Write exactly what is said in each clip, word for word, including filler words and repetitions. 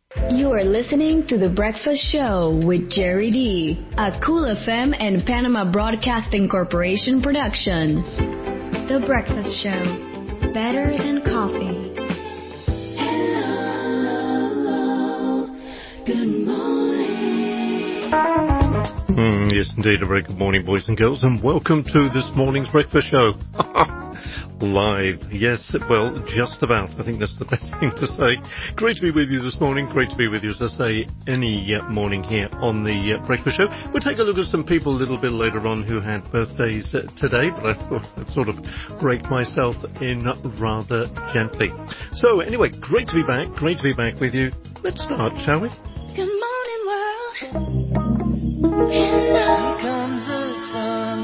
You are listening to The Breakfast Show with Jerry D, a Cool F M and Panama Broadcasting Corporation production. The Breakfast Show, better than coffee. Hello, good morning. Mm, yes, indeed, a very good morning, boys and girls, and welcome to this morning's Breakfast Show. Live. Yes, well, just about. I think that's the best thing to say. Great to be with you this morning. Great to be with you, as I say, any uh, morning here on the uh, Breakfast Show. We'll take a look at some people a little bit later on who had birthdays uh, today, but I thought I'd sort of break myself in rather gently. So, anyway, great to be back. Great to be back with you. Let's start, shall we? Good morning, world. Hello. Here comes the sun.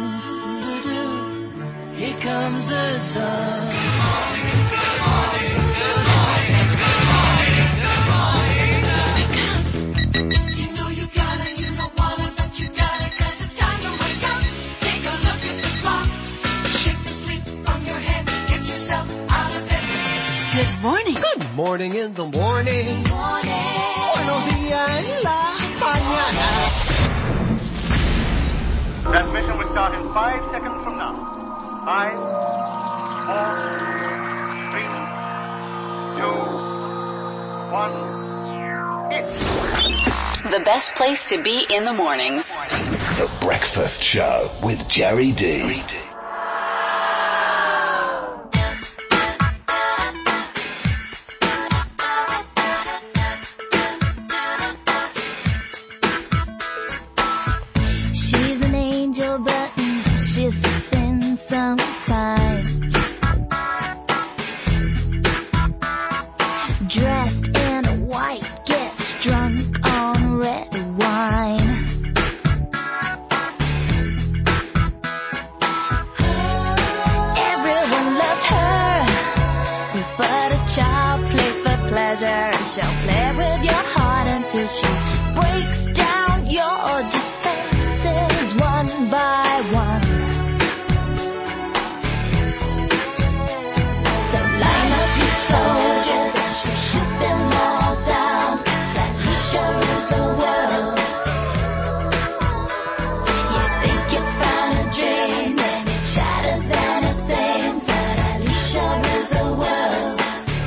Here comes the sun. Good morning, good morning, good morning, good morning, good morning. You know you gotta, you don't wanna, but you gotta, 'cause it's time to wake up. Take a look at the clock. Shake the sleep from your head. Get yourself out of bed. Good morning. Good morning in the morning. Morning. Buenos días en la mañana. Transmission will start in five seconds from now. Five, four, three, two, one, hit. The best place to be in the mornings. The Breakfast Show with Jerry D. She's an angel, but she's a sin sometimes. Dressed in white, gets drunk on red wine. Everyone loves her, but a child plays for pleasure. She'll play with your heart until she breaks down your defenses one by one. So line up your soldiers and she'll shoot them all down. Alicia rules the world. You think you found a dream, then it shatters and it sings. But Alicia rules the world.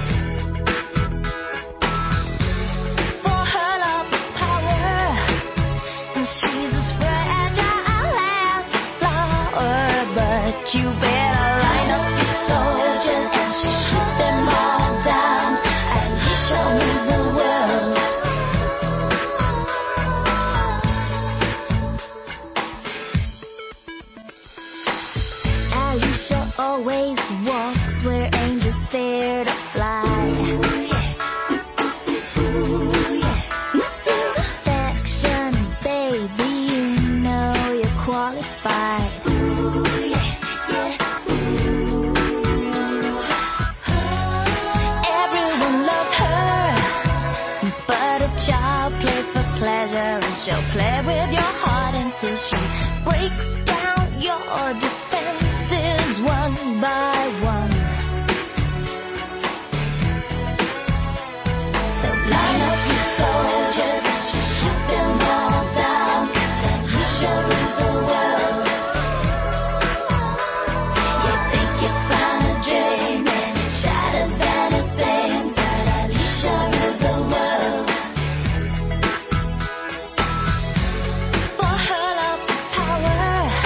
For her love is power, and she's as fragile as a flower. But you better line up your soldiers and she'll shoot them all down. Alicia rules the world. Alicia always walks where angels fear to fly. Perfection, baby, you know you're qualified. Everyone loves her, but a child plays for pleasure, and she'll play with your heart until she breaks down your defenses one by one. So line up your soldiers and she'll shoot them all down. 'Cause Alicia rules the world. You think you found a dream, and it shatters and it sings. But Alicia rules the world. For her love is power,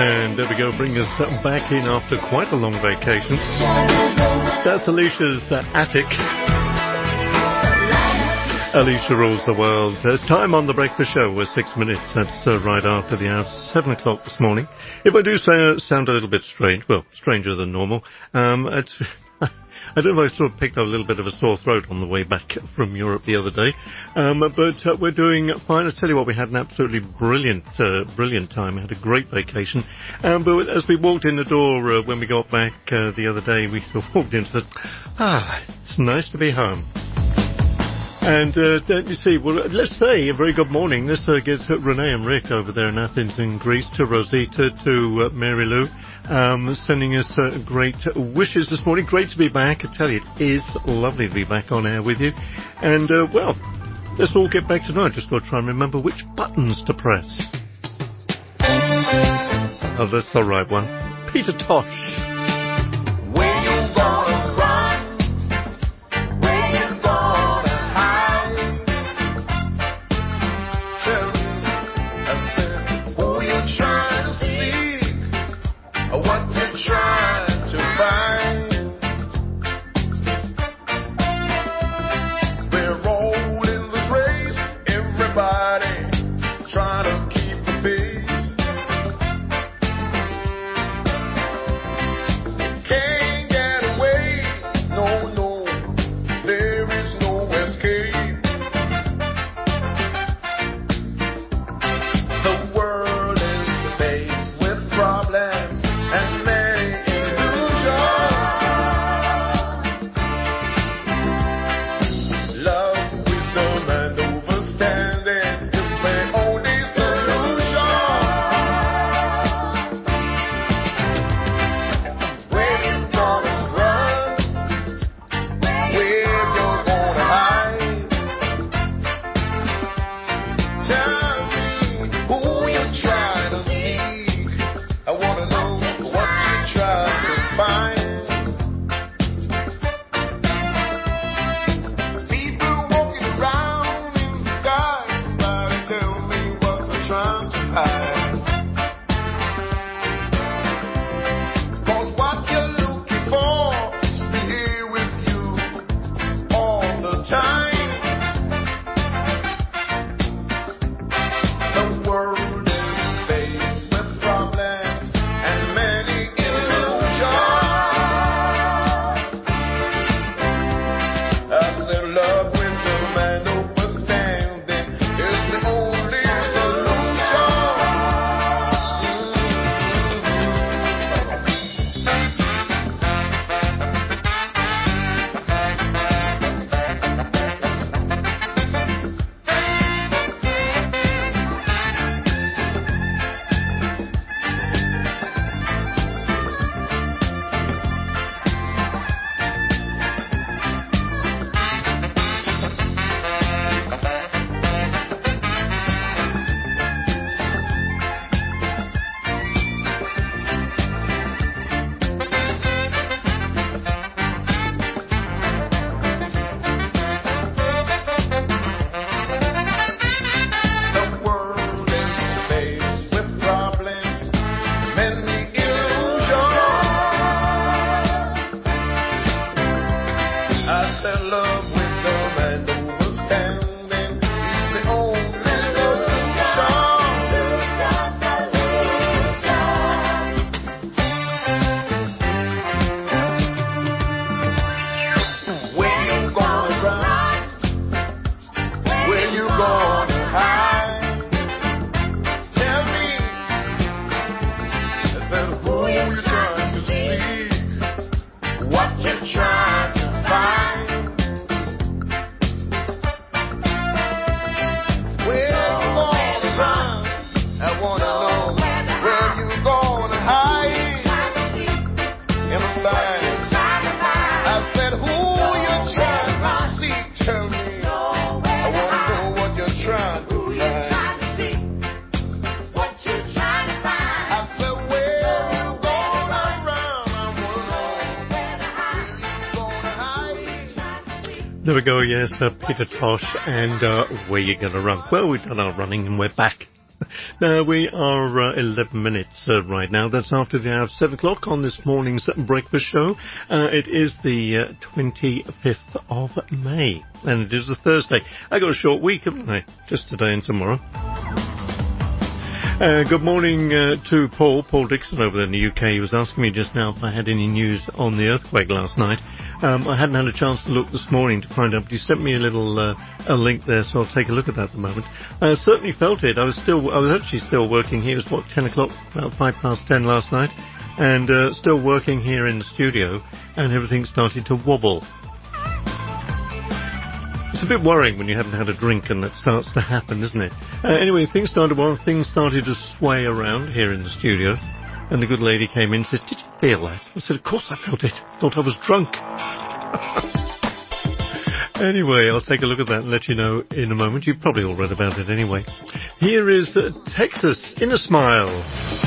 And there we go, bring us back in after quite a long vacation. That's Alicia's uh, Attic. Alicia rules the world. Uh, time on the breakfast show was six minutes. That's uh, right after the hour, seven o'clock this morning. If I do say, uh, sound a little bit strange, well, stranger than normal, um, it's... I don't know if I sort of picked up a little bit of a sore throat on the way back from Europe the other day, um, but uh, we're doing fine. I tell you what, we had an absolutely brilliant, uh, brilliant time. We had a great vacation, um, but as we walked in the door uh, when we got back uh, the other day, we sort of walked in and said, ah, it's nice to be home. And uh, don't you see, well, let's say a very good morning. This uh, gives Renee and Rick over there in Athens in Greece, to Rosita, to uh, Mary Lou, um, sending us uh, great wishes this morning. Great to be back. I tell you, it is lovely to be back on air with you. And, uh, well, let's all get back to know. I just got to try and remember which buttons to press. Oh, that's the right one. Peter Tosh. Trying to find, we're all in this race, everybody trying to keep the pace. Can't get away, no, no, there is no escape. The world is faced with problems and There we go, yes, uh, Peter Tosh and uh, Where You Gonna Run? Well, we've done our running and we're back. Now, we are uh, eleven minutes uh, right now. That's after the hour of seven o'clock on this morning's breakfast show. Uh, it is the uh, twenty-fifth of May, and it is a Thursday. I got a short week, haven't I? Just today and tomorrow. Uh, good morning uh, to Paul, Paul Dixon over there in the U K. He was asking me just now if I had any news on the earthquake last night. Um, I hadn't had a chance to look this morning to find out, but you sent me a little uh, a link there, so I'll take a look at that at the moment. I certainly felt it. I was still, I was actually still working here. It was, what, ten o'clock, about five past ten last night, and uh, still working here in the studio, and everything started to wobble. It's a bit worrying when you haven't had a drink and that starts to happen, isn't it? Uh, anyway, things started well. Things started to sway around here in the studio. And the good lady came in and says, "Did you feel that?" I said, "Of course I felt it. Thought I was drunk." Anyway, I'll take a look at that and let you know in a moment. You've probably all read about it anyway. Here is uh, Texas in a Smile.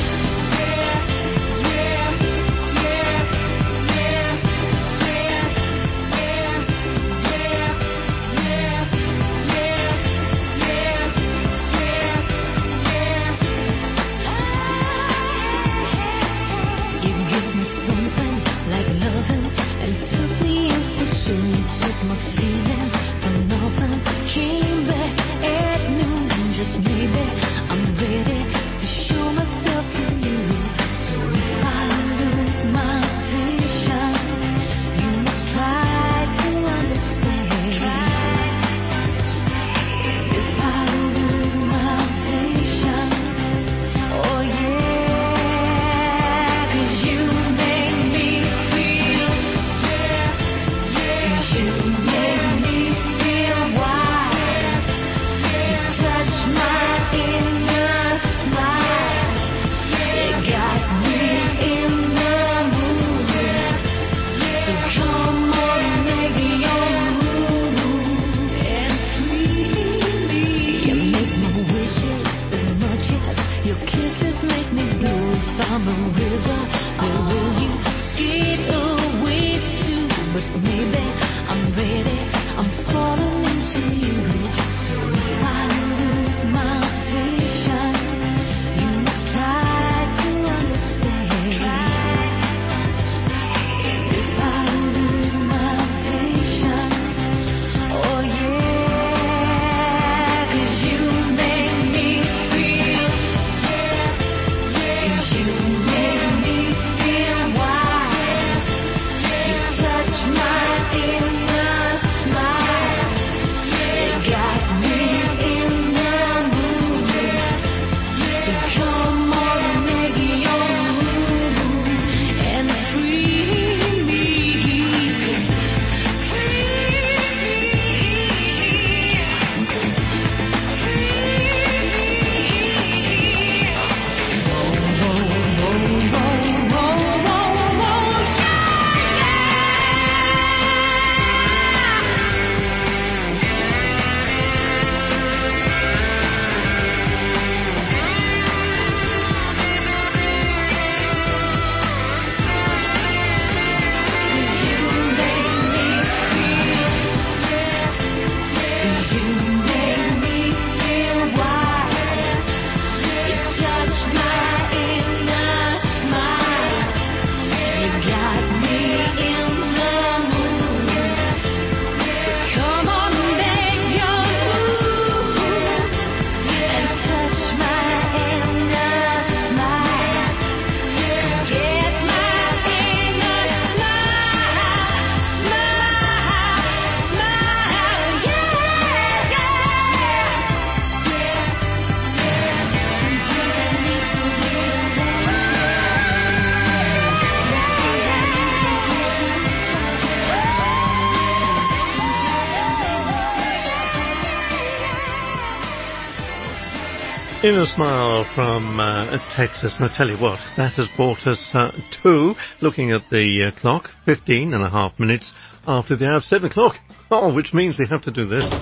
In a Smile from uh, Texas. And I tell you what, that has brought us uh, to, looking at the uh, clock, fifteen and a half minutes after the hour of seven o'clock. Oh, which means we have to do this.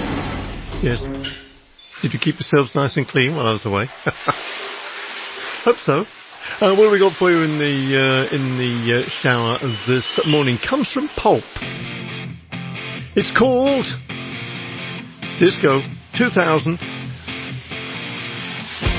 Yes. Did you keep yourselves nice and clean while I was away? Hope so. Uh, what have we got for you in the uh, in the uh, shower this morning? Comes from Pulp. It's called Disco two thousand.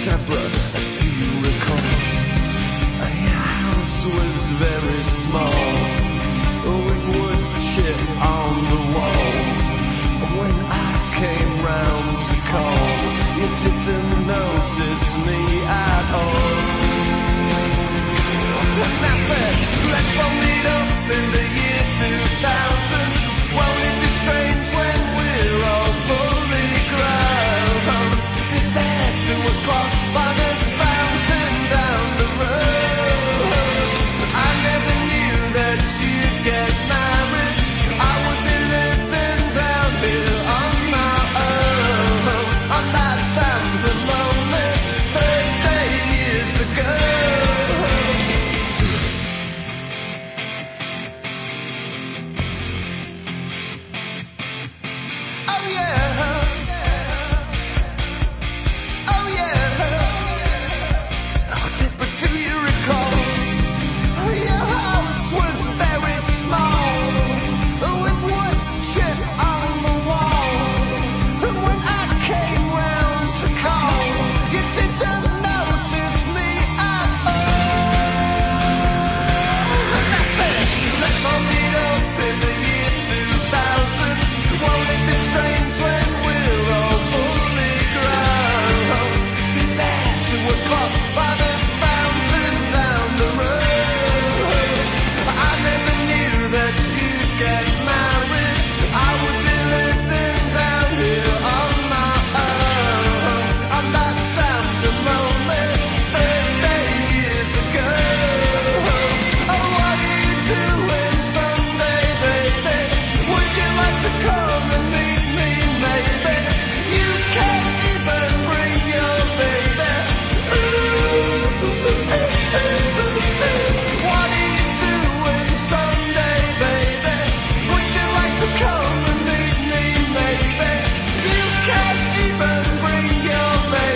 Deborah, do you recall? Your house was very small, with wood chip on the wall. When I came round to call, you didn't notice me at all. And I said, let's all meet up in the year two thousand. Won't it be strange when we're all fully grown? Be there two o'clock by the fountain down the road. I never knew that you'd get married. I would be living down here on my own, on that damned and lonely Thursday years ago. Oh yeah, oh yeah. Oh, Deborah, do you recall? Your house was very small, with wood chip on the wall. And when I came round to call, you didn't notice me at all. And I said, let's all meet up in the year two thousand. Won't it be strange when we're all fully grown? Be there two o'clock by the fountain down the road. I never knew that you'd get married. I would be living down here on my own, on that damned and lonely Thursday years ago. Oh, what are you doing Sunday, baby? Would you like to come and meet me, maybe? You can't even bring your baby. What are you doing Sunday, baby? Would you like to come and meet me, maybe? You can't even bring your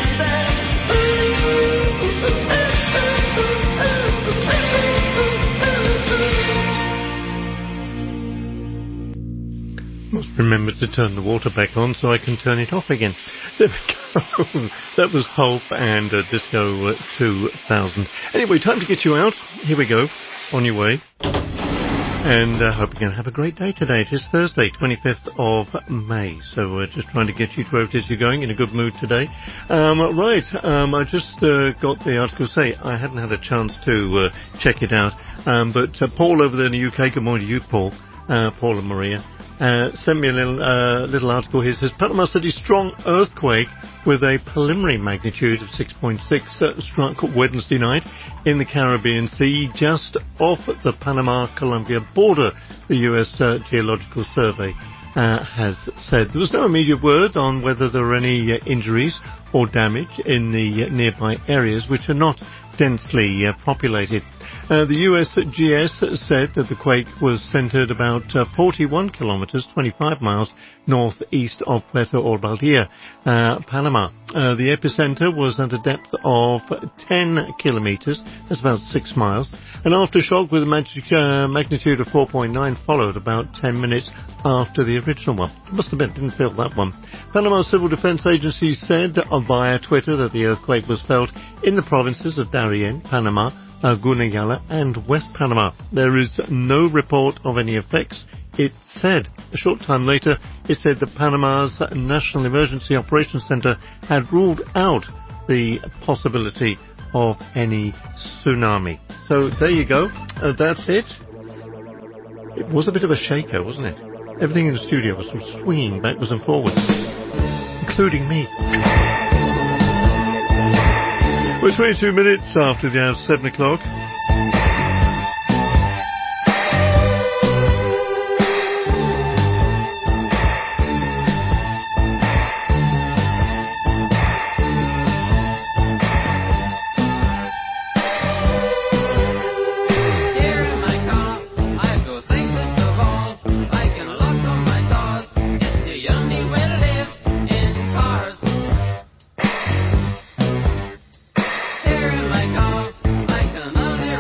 baby. Must remember to turn the water back on so I can turn it off again. There we go. That was Pulp and uh, Disco uh, two thousand. Anyway, time to get you out. Here we go. On your way. And I uh, hope you're going to have a great day today. It is Thursday, twenty-fifth of May. So we're uh, just trying to get you to wherever it is you're going, in a good mood today. Um, right, um, I just uh, got the article. Say, I hadn't had a chance to uh, check it out. Um, but uh, Paul over there in the U K, good morning to you, Paul. Uh, Paul and Maria. Uh, sent me a little uh, little article here. It says, Panama City strong earthquake with a preliminary magnitude of six point six uh, struck Wednesday night in the Caribbean Sea just off the Panama-Colombia border, the U S uh, Geological Survey uh, has said. There was no immediate word on whether there were any uh, injuries or damage in the uh, nearby areas, which are not densely uh, populated. Uh, the U S G S said that the quake was centered about uh, forty-one kilometers, twenty-five miles northeast of Puerto Ordaz, uh, Panama. Uh, the epicenter was at a depth of ten kilometers, that's about six miles. An aftershock with a magic, uh, magnitude of four point nine followed about ten minutes after the original one. Must have been, didn't feel that one. Panama Civil Defense Agency said uh, via Twitter that the earthquake was felt in the provinces of Darien, Panama, Uh, Gunayala and West Panama. There is no report of any effects, it said. A short time later, it said that Panama's National Emergency Operations Center had ruled out the possibility of any tsunami. So there you go. Uh, that's it. It was a bit of a shaker, wasn't it? Everything in the studio was sort of swinging backwards and forwards, including me. We're twenty-two minutes after the hour of seven o'clock. Here in my car, I can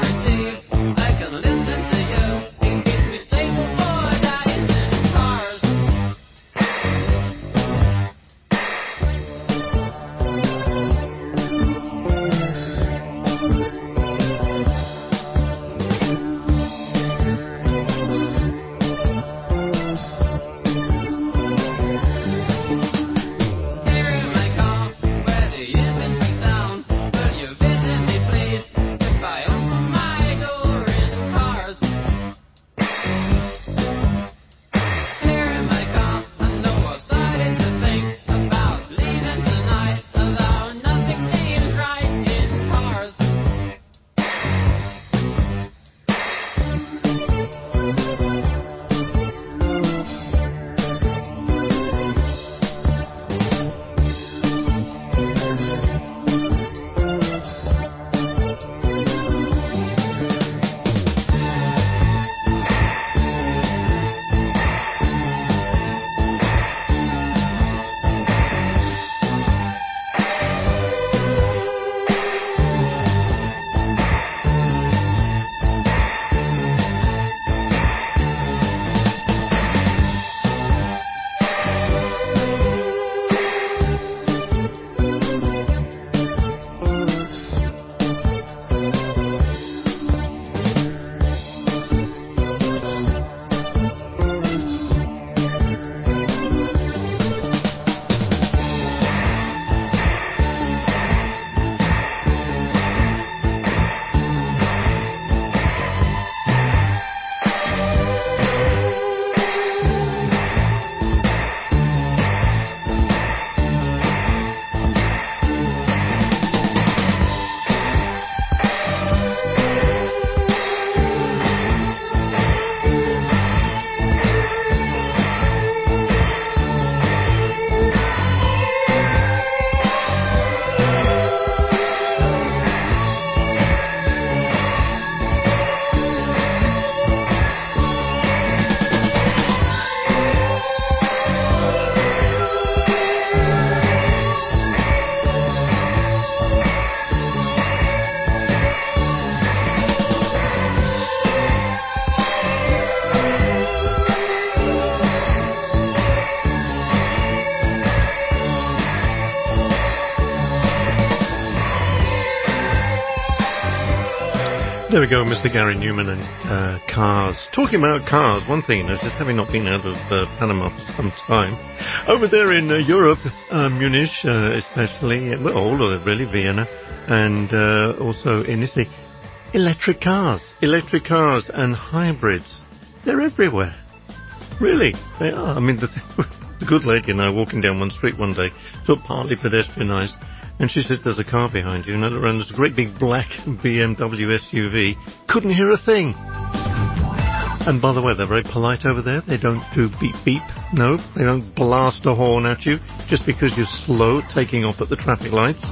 There we go, Mister Gary Newman and uh, cars. Talking about cars, one thing, just having not been out of uh, Panama for some time, over there in uh, Europe, uh, Munich uh, especially, well, all of it really, Vienna, and uh, also in Italy, electric cars, electric cars and hybrids, they're everywhere. Really, they are. I mean, the, the good lady and I walking down one street one day, sort of partly pedestrianised, and she says, there's a car behind you. And around there's a great big black B M W S U V. Couldn't hear a thing. And by the way, they're very polite over there. They don't do beep beep. No, they don't blast a horn at you just because you're slow taking off at the traffic lights.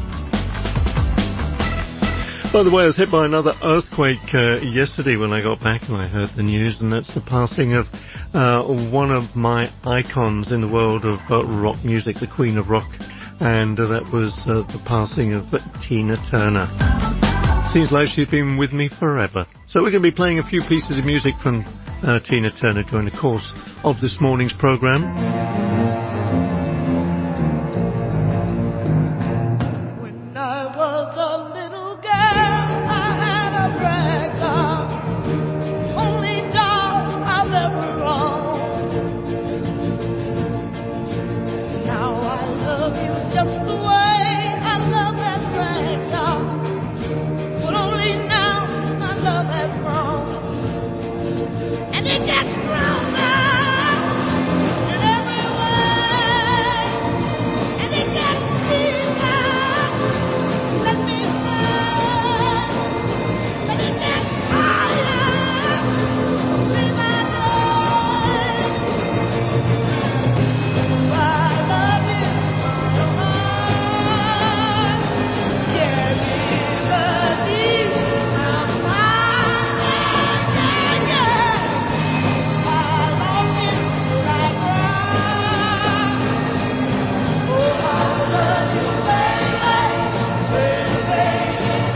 By the way, I was hit by another earthquake uh, yesterday when I got back and I heard the news, and that's the passing of uh, one of my icons in the world of uh, rock music, the Queen of Rock. And uh, that was uh, the passing of uh, Tina Turner. Seems like she's been with me forever. So we're going to be playing a few pieces of music from uh, Tina Turner during the course of this morning's programme. When I was a little girl, I had a rag doll, only doll I've ever owned. Now I love you just the way I love that rag doll, but only now my love has grown, and it gets stronger in every way, and it gets deeper. Let me learn, and it gets higher. Be my love. I love you, my heart. Yeah, river deep, I'm fine, yeah, yeah. I lost you, I cried. Oh, I love you, baby, baby,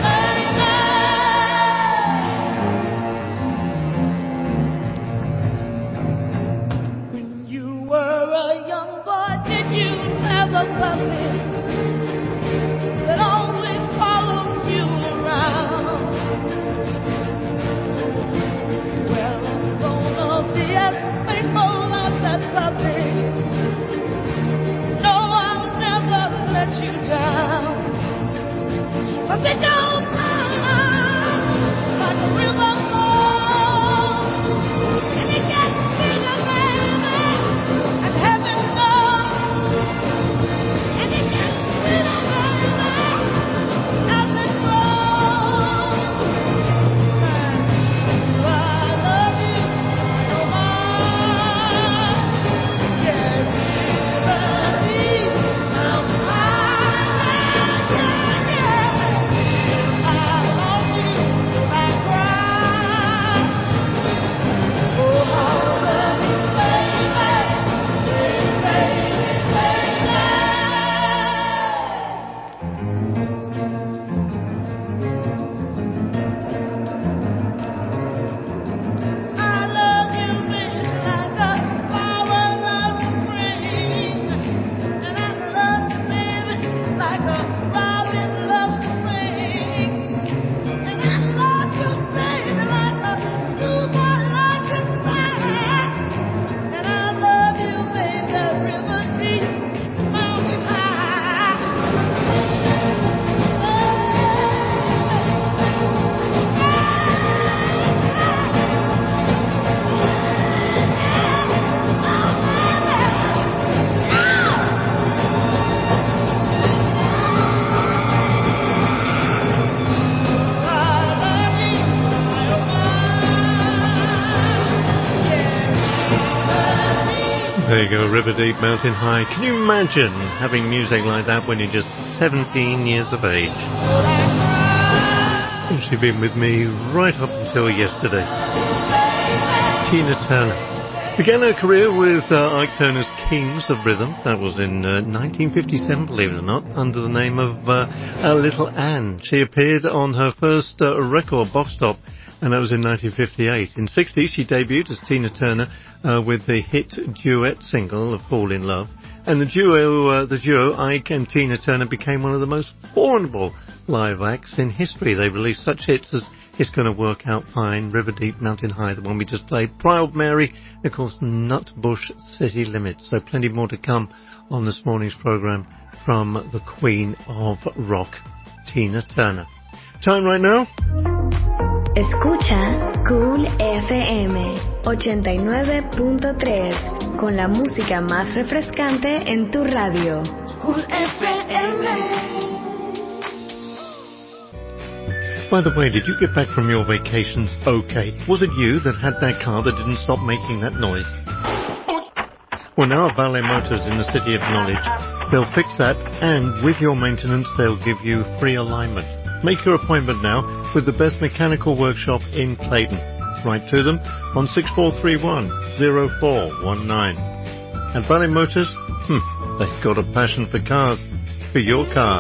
baby. When you were a young boy, did you have a puppy that always followed you around? Well, I'm gonna be as faithful as that puppy. No, I'll never let you down. 'Cause it don't come like a river flows, and it gets bigger, baby, and heaven knows, and it gets sweeter, baby, as it grows. I love you, my heart. Yeah, river deep, I'm fine, yeah, yeah. I love you, I cry. Oh, I love you, baby, baby, baby. I love you, baby, like a flower of spring, and I love you, baby, like a robin loves to sing, and I love you, baby, like a schoolboy loves to sing, and I love you, baby, river deep, mountain high. There you go, River Deep, Mountain High. Can you imagine having music like that when you're just seventeen years of age? And she's been with me right up until yesterday. Tina Turner began her career with uh, Ike Turner's Kings of Rhythm. That was in uh, nineteen fifty-seven, believe it or not, under the name of uh, uh, Little Ann. She appeared on her first uh, record, Box Top, and that was in nineteen fifty-eight. In sixty, she debuted as Tina Turner uh, with the hit duet single of Fall in Love. And the duo, uh, the duo, Ike and Tina Turner, became one of the most formidable live acts in history. They released such hits as it's going to work out fine. River Deep, Mountain High, the one we just played. Proud Mary, and of course, Nutbush City Limits. So plenty more to come on this morning's program from the Queen of Rock, Tina Turner. Time right now. Escucha Cool F M ochenta y nueve punto tres con la música más refrescante en tu radio. Cool F M. By the way, did you get back from your vacations okay? Was it you that had that car that didn't stop making that noise? Well, now at Ballet Motors in the City of Knowledge, they'll fix that, and with your maintenance, they'll give you free alignment. Make your appointment now with the best mechanical workshop in Clayton. Write to them on six four three one, zero four one nine. And Ballet Motors, hmm, they've got a passion for cars. For your car.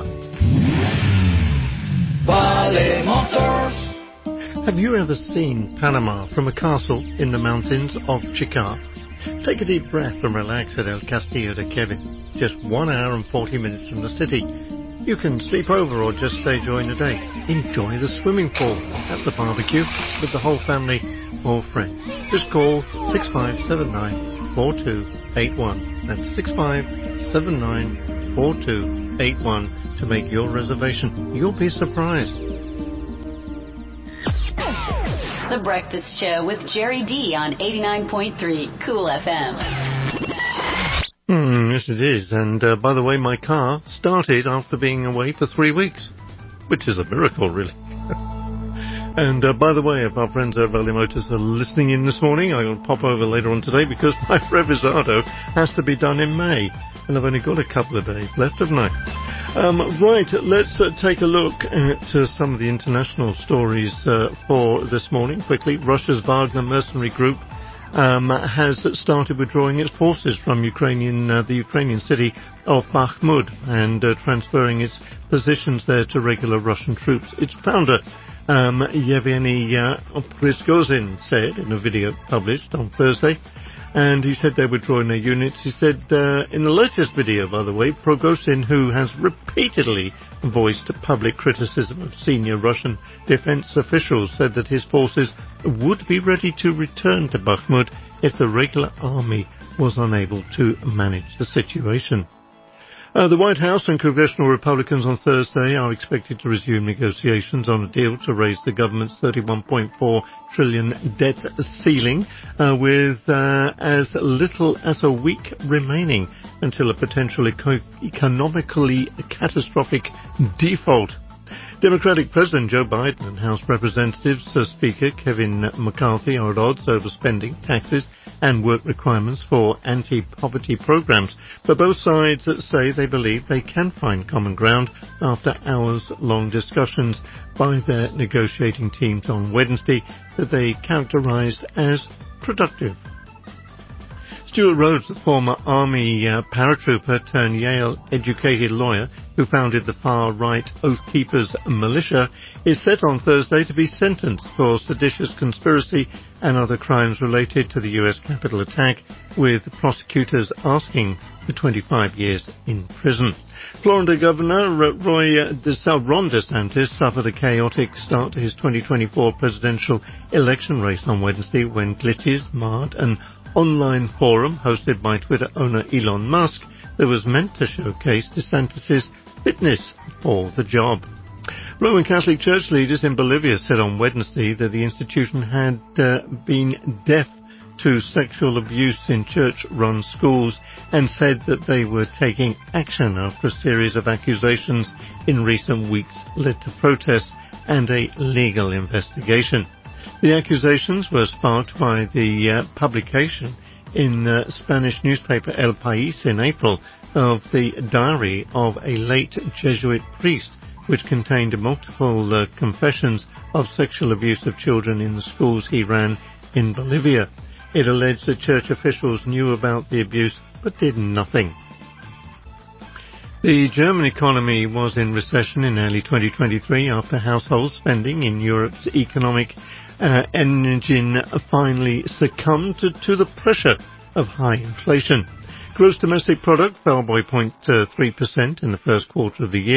Ballet Motors. Have you ever seen Panama from a castle in the mountains of Chicar? Take a deep breath and relax at El Castillo de Kevin, just one hour and forty minutes from the city. You can sleep over or just stay during the day. Enjoy the swimming pool at the barbecue with the whole family or friends. Just call six five seven nine, four two eight one. That's six five seven nine, four two eight one to make your reservation. You'll be surprised. The Breakfast Show with Jerry D on eighty-nine point three Cool F M. Hmm, yes it is. And uh, by the way, my car started after being away for three weeks, which is a miracle, really. And uh, by the way, if our friends at Ballet Motors are listening in this morning, I'm going to pop over later on today because my Revisado has to be done in May. And I've only got a couple of days left, haven't I? Um, right, let's uh, take a look at uh, some of the international stories uh, for this morning. Quickly, Russia's Wagner mercenary group um, has started withdrawing its forces from Ukrainian, uh, the Ukrainian city of Bakhmut and uh, transferring its positions there to regular Russian troops. Its founder, um, Yevgeny uh, Prigozhin, said in a video published on Thursday. And he said they're withdrawing their units. He said uh, in the latest video, by the way, Prigozhin, who has repeatedly voiced public criticism of senior Russian defense officials, said that his forces would be ready to return to Bakhmut if the regular army was unable to manage the situation. Uh, the White House and congressional Republicans on Thursday are expected to resume negotiations on a deal to raise the government's thirty-one point four trillion dollars debt ceiling uh, with uh, as little as a week remaining until a potential eco- economically catastrophic default. Democratic President Joe Biden and House Representatives uh, Speaker Kevin McCarthy are at odds over spending, taxes and work requirements for anti-poverty programs, but both sides say they believe they can find common ground after hours-long discussions by their negotiating teams on Wednesday that they characterized as productive. Stuart Rhodes, the former Army uh, paratrooper turned Yale-educated lawyer who founded the far-right Oath Keepers militia, is set on Thursday to be sentenced for seditious conspiracy and other crimes related to the U S Capitol attack, with prosecutors asking for twenty-five years in prison. Florida Governor Roy DeSantis, Ron DeSantis suffered a chaotic start to his twenty twenty-four presidential election race on Wednesday when glitches marred an online forum hosted by Twitter owner Elon Musk that was meant to showcase DeSantis' fitness for the job. Roman Catholic Church leaders in Bolivia said on Wednesday that the institution had uh, been deaf to sexual abuse in church-run schools and said that they were taking action after a series of accusations in recent weeks led to protests and a legal investigation. The accusations were sparked by the uh, publication in the Spanish newspaper El País in April of the diary of a late Jesuit priest, which contained multiple uh, confessions of sexual abuse of children in the schools he ran in Bolivia. It alleged that church officials knew about the abuse but did nothing. The German economy was in recession in early twenty twenty-three after household spending in Europe's economic uh, engine finally succumbed to, to the pressure of high inflation. Gross domestic product fell by zero point three percent in the first quarter of the year,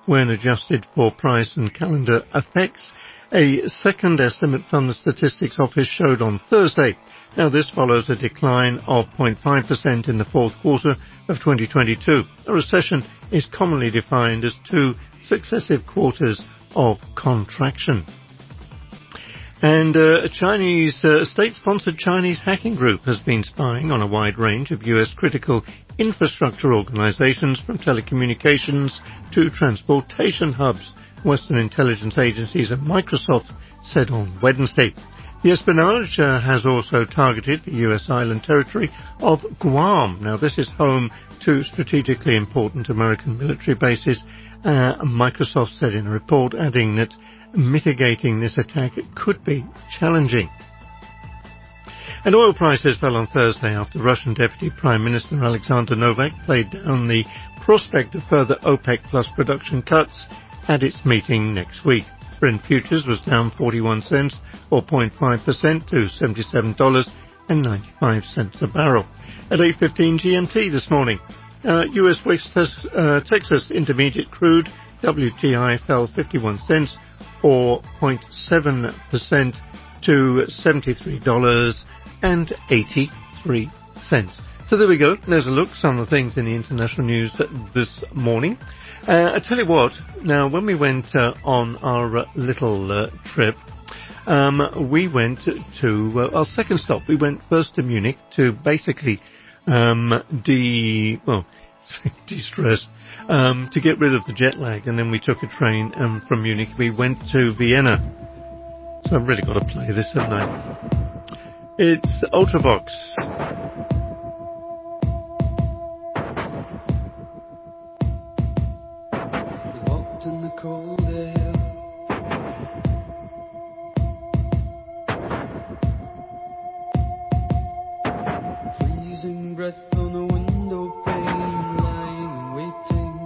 when adjusted for price and calendar effects. A second estimate from the Statistics Office showed on Thursday. Now, this follows a decline of zero point five percent in the fourth quarter of twenty twenty-two. A recession is commonly defined as two successive quarters of contraction. And uh, a Chinese, uh, state-sponsored Chinese hacking group has been spying on a wide range of U S critical infrastructure organizations, from telecommunications to transportation hubs, Western intelligence agencies and Microsoft said on Wednesday. The espionage uh, has also targeted the U S island territory of Guam. Now, this is home to strategically important American military bases, uh, Microsoft said in a report, adding that mitigating this attack could be challenging. And oil prices fell on Thursday after Russian Deputy Prime Minister Alexander Novak played down the prospect of further OPEC Plus production cuts at its meeting next week. Brent futures was down forty-one cents or zero point five percent to seventy-seven dollars and ninety-five cents a barrel. At eight fifteen G M T this morning, uh, U S West uh, Texas Intermediate crude W T I fell fifty-one cents or zero point seven percent to seventy-three dollars and eighty-three cents. So there we go. There's a look at some of the things in the international news this morning. Uh, I tell you what, now when we went uh, on our uh, little uh, trip, um, we went to, uh, our second stop, we went first to Munich to basically um, de, well, de-stress, um, to get rid of the jet lag, and then we took a train um, from Munich. We went to Vienna. So I've really got to play this, haven't I? It's Ultravox. In the cold air, freezing breath on a window pane, lying and waiting.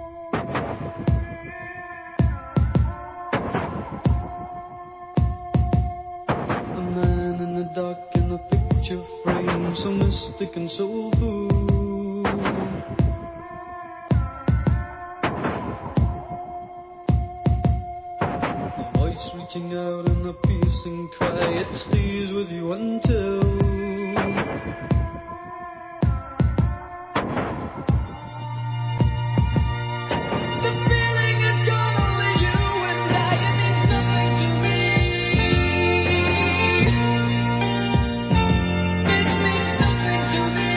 A man in the dark in a picture frame, so mystic and soulful. Reaching out in a piercing cry, it stays with you until the feeling is gone, only you and I. It means nothing to me. This means nothing to me.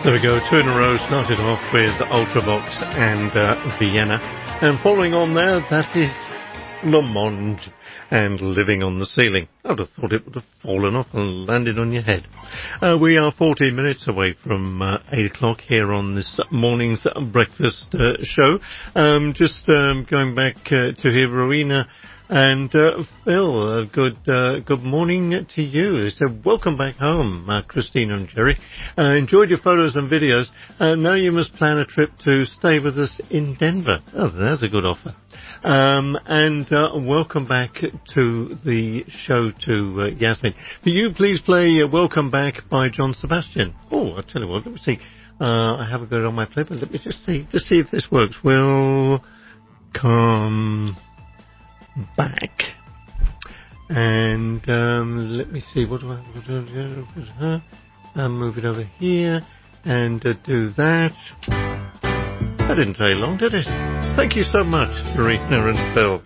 There we go, two in a row, started off with Ultravox and uh, Vienna. And following on there, that is Le Monde and Living on the Ceiling. I would have thought it would have fallen off and landed on your head. Uh, we are fourteen minutes away from uh, eight o'clock here on this morning's breakfast uh, show. Um, just um, going back uh, to hear Rowena and uh, Phil, uh, good uh, good morning to you. So welcome back home, uh, Christine and Jerry. Uh, enjoyed your photos and videos. Uh, now you must plan a trip to stay with us in Denver. Oh, there's a good offer. Um, and uh, welcome back to the show to uh, Yasmin. For you, please play uh, Welcome Back by John Sebastian. Oh, I'll tell you what, let me see. Uh, I haven't got it on my play, but let me just see, just see if this works. Welcome back. And um, let me see, what do I what do I uh, move it over here and uh, do that. That didn't take long, did it? Thank you so much, Serena and Phil.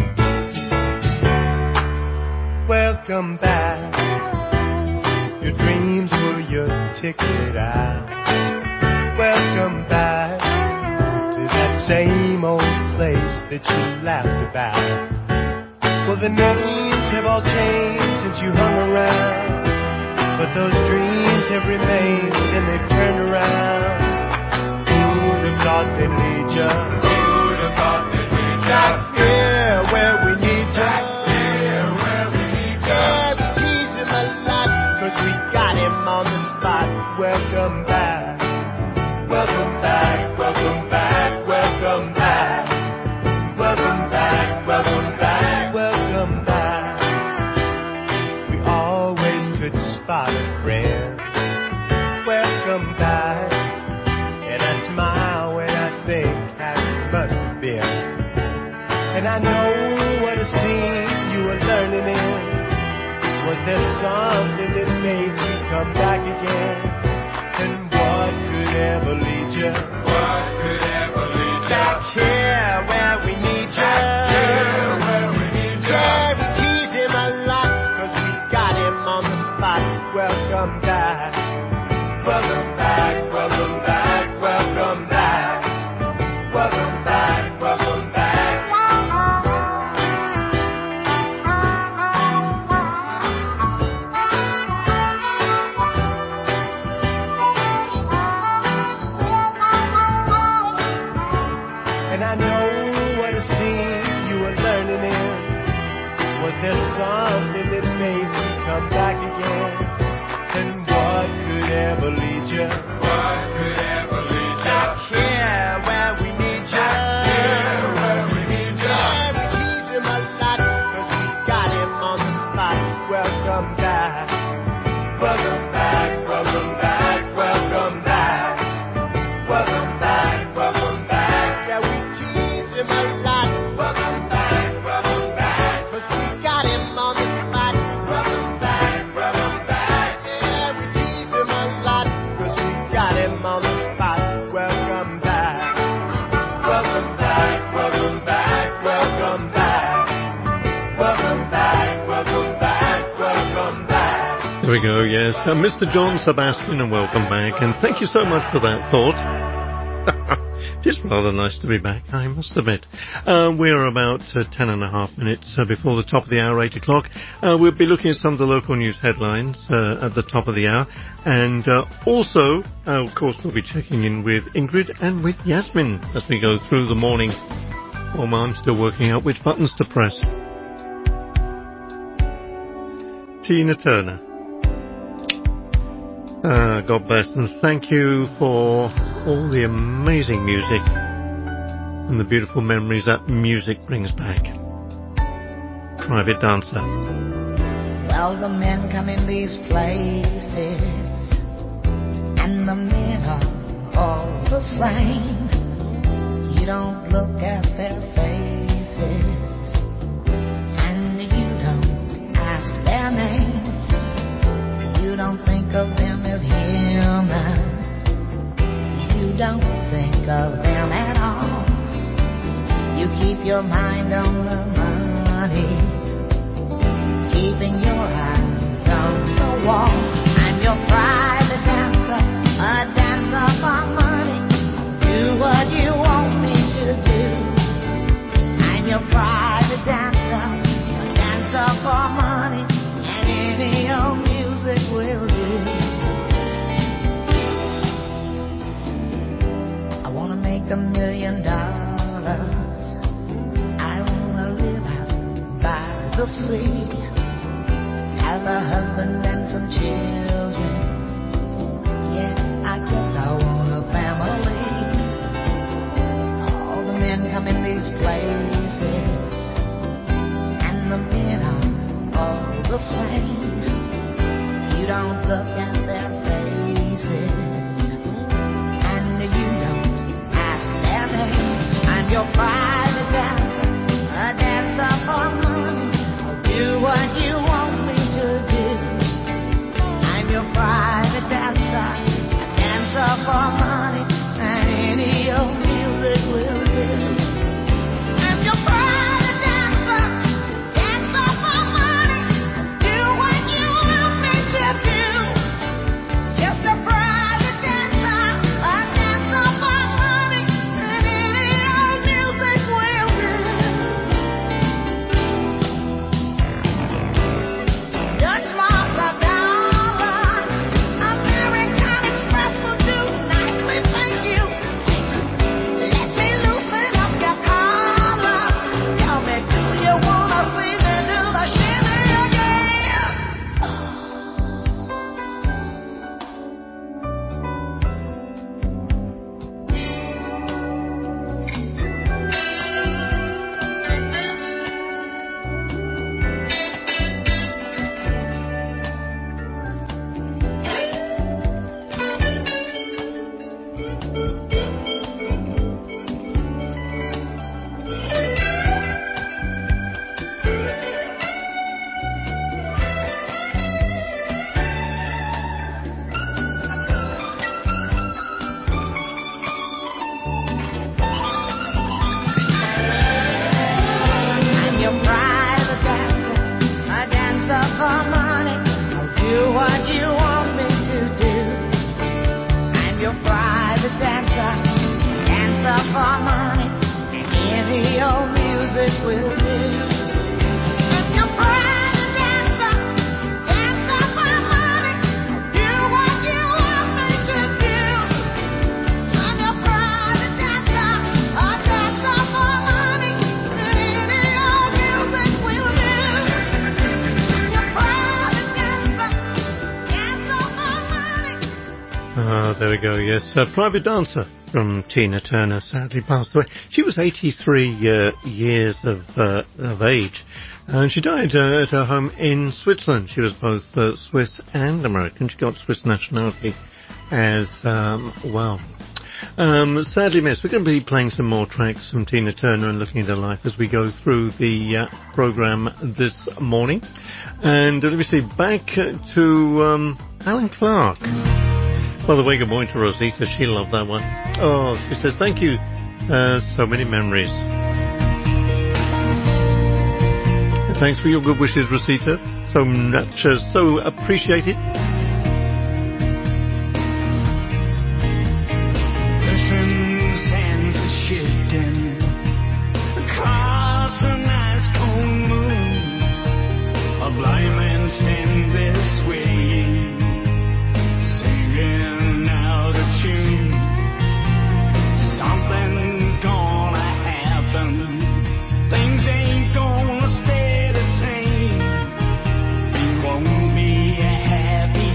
Welcome back. Your dreams were your ticket out. Welcome back to that same old place that you laughed about. Well, the names have all changed since you hung around, but those dreams have remained and they've turned around. Who'd have thought they'd lead ya? Who'd have thought they'd lead ya? Back here where we need ya. Back here where we need ya. Yeah, we tease him a lot, cause we got him on the spot. Welcome back. Welcome back, welcome back, welcome back. Welcome back, welcome back, welcome back. We always could spot a friend. Welcome back. And I smile when I think how it must have been. And I know what a scene you were learning in. Was there something that made you come back again? And what could ever lead you? What could ever lead you? Back here where we need you. Back here where we need you. Yeah, we tease him a lot, cause we got him on the spot. Welcome back. Welcome back, welcome back, welcome back. Welcome back, welcome back. And I know what a scene you were learning in. Was there something that made you come back again? And what could ever lead you? What could ever lead you? Back here where we need you. Back here where we need you. Yeah, we tease him a lot, cause we got him on the spot. Welcome back. Welcome back, welcome back, welcome back. Welcome back, welcome back. Yeah, we tease him a lot. Welcome back, welcome back. Cause we got him on the spot. Welcome back, welcome back. Yeah, we tease him a lot. Cause we got him on the spot. Welcome back. Welcome back, welcome back, welcome back. Welcome back, welcome back, welcome back. There we go, yes. Uh, Mister John Sebastian, and welcome back. And thank you so much for that thought. It's rather nice to be back, I must admit. Uh, we're about uh, ten and a half minutes uh, before the top of the hour, eight o'clock. Uh, we'll be looking at some of the local news headlines uh, at the top of the hour. And uh, also, uh, of course, we'll be checking in with Ingrid and with Yasmin as we go through the morning. Oh, I'm still working out which buttons to press. Tina Turner. Uh, God bless, and thank you for all the amazing music and the beautiful memories that music brings back. Private Dancer. Well, the men come in these places, and the men are all the same. You don't look at their faces, and you don't ask their names. You don't think of them as human. You don't think of them at all. You keep your mind on the money, keeping your eyes on the wall. I'm your private dancer, a dancer a million dollars. I wanna live out by the sea, have a husband and some children. Yeah, I guess I want a family. All the men come in these places, and the men are all the same. You don't look at their faces, and you don't ask their name. I'm your private dancer, a dancer for money. I'll do what you want me to do. I'm your private dancer, a dancer for money, and any old music will do. I'm your private dancer, dancer for money. I'll do what you want me to do. Just a private dancer, a dancer for money, and any old music will do. Dutch marks are dollars, American Express will do nicely, thank you. Let me loosen up your collar. Tell me, do you wanna see me do the shimmy again? I'm your private dancer, a dancer for money. I'll do what you want me to do. I'm your private dancer, dancer for money, and any old music will do. I'm your private dancer, dancer for money. I'll do what you want me to do. I'm your private dancer, a dancer for money, and any old music will do. Your private dancer, dancer for money. Ah, there we go, yes. Uh, Private Dancer from Tina Turner sadly passed away. She was eighty-three uh, years of, uh, of age, and she died uh, at her home in Switzerland. She was both uh, Swiss and American. She got Swiss nationality as um, well. Um, sadly missed. We're going to be playing some more tracks from Tina Turner and looking at her life as we go through the uh, program this morning. And uh, let me see, back to um, Alan Clark. By the way, good morning to Rosita. She loved that one. Oh, she says, thank you. Uh, so many memories. Thanks for your good wishes, Rosita. So much, uh, so appreciated. Listen, sands are shifting. Across a nice cold moon, a blind man stands there swaying, singing out of tune. Something's gonna happen. Things ain't gonna stay the same. It won't be a happy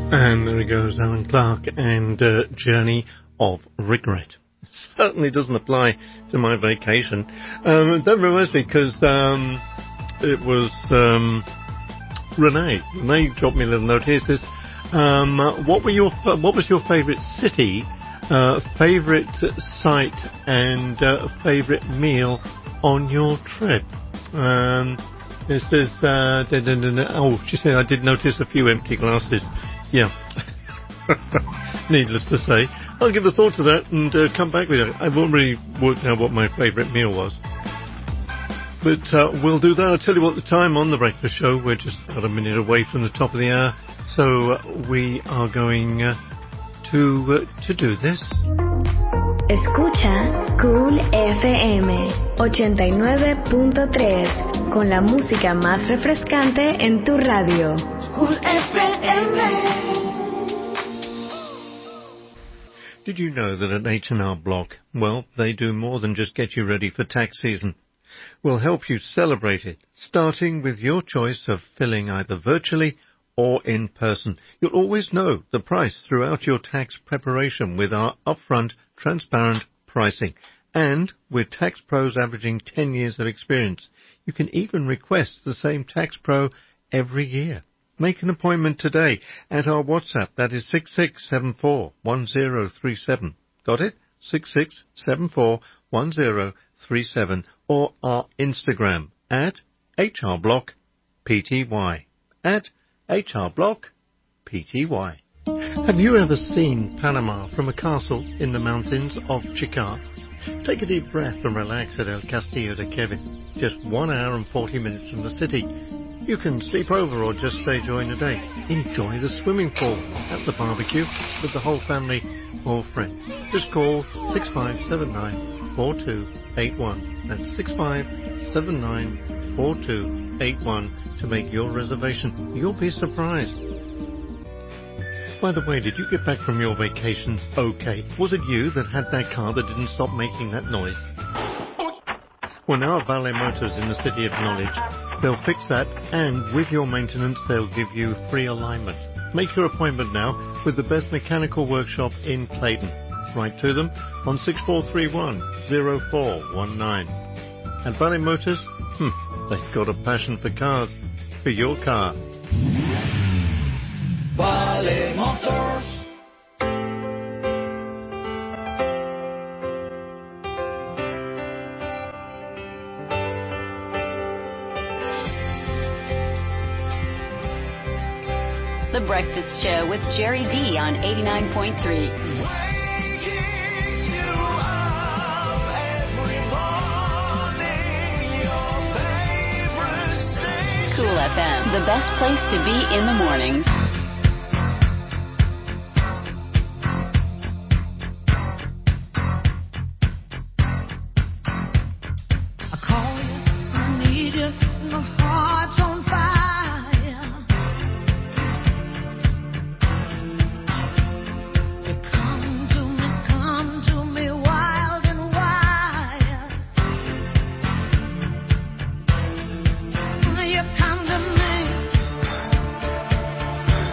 And there he goes, Alan Clark and uh, Journey of Regret. Certainly doesn't apply to my vacation. Um, that reminds me, because um, it was um, Renee. Renee dropped me a little note here. It says, um, what were your what was your favourite city, uh, favourite site, and uh, favourite meal on your trip? Um, it says, uh, da, da, da, da. Oh, she said, I did notice a few empty glasses. Yeah. Needless to say, I'll give a thought to that and uh, come back with it. I've already worked out what my favourite meal was. But uh, we'll do that. I'll tell you what the time on The Breakfast Show. We're just about a minute away from the top of the hour. So uh, we are going uh, to, uh, to do this. Escucha Cool F M ochenta y nueve punto tres con la música más refrescante en tu radio. Cool F M. Did you know that at H and R Block, well, they do more than just get you ready for tax season. We'll help you celebrate it, starting with your choice of filling either virtually or in person. You'll always know the price throughout your tax preparation with our upfront, transparent pricing. And with tax pros averaging ten years of experience, you can even request the same tax pro every year. Make an appointment today at our WhatsApp. That is six six seven four one zero three seven. Got it? six six seven four one zero three seven. Or our Instagram at H R Block P T Y. At H R Block P T Y. Have you ever seen Panama from a castle in the mountains of Chicar? Take a deep breath and relax at El Castillo de Kevin. Just one hour and forty minutes from the city. You can sleep over or just stay during the day. Enjoy the swimming pool at the barbecue with the whole family or friends. Just call six five seven nine four two eight one. That's six five seven nine four two eight one to make your reservation. You'll be surprised. By the way, did you get back from your vacations okay? Was it you that had that car that didn't stop making that noise? Well, now at Valet Motors in the City of Knowledge, they'll fix that, and with your maintenance, they'll give you free alignment. Make your appointment now with the best mechanical workshop in Clayton. Write to them on six four three one zero four one nine. And Valet Motors, hmm, they've got a passion for cars. For your car. Valet Motors. The Breakfast Show with Jerry D on eighty-nine point three. Cool F M, the best place to be in the mornings. You come to me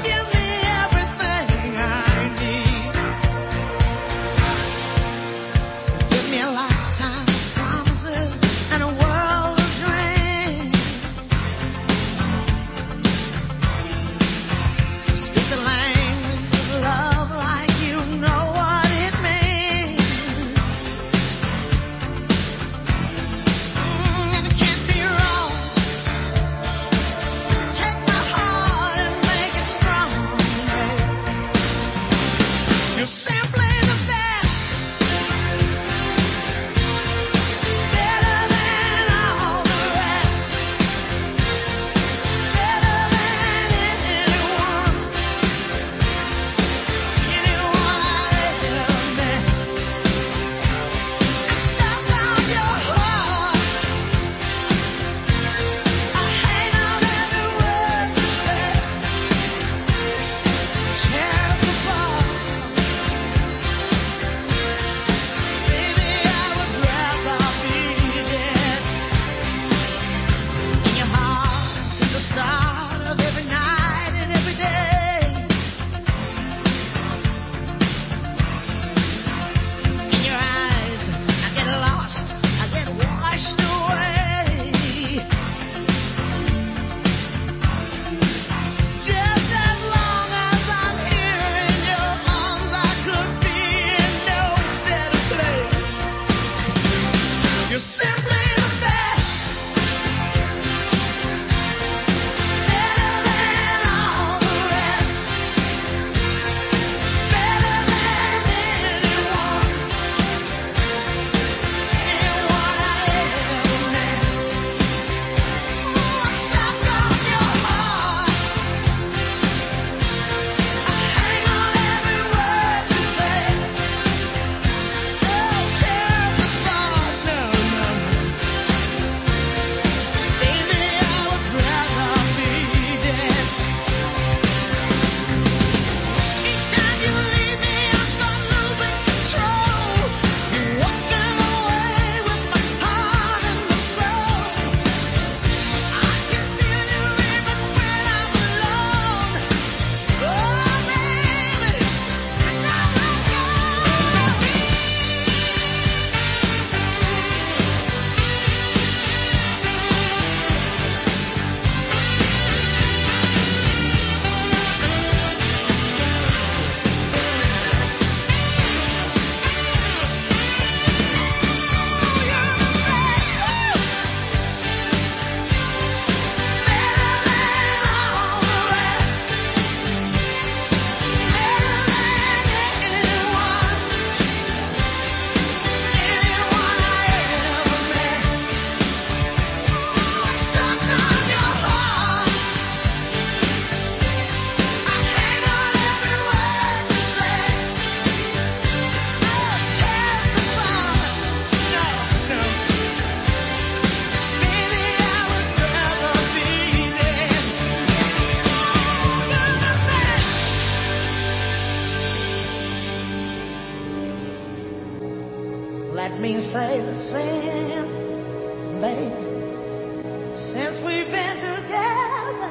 say the same, baby. Since we've been together,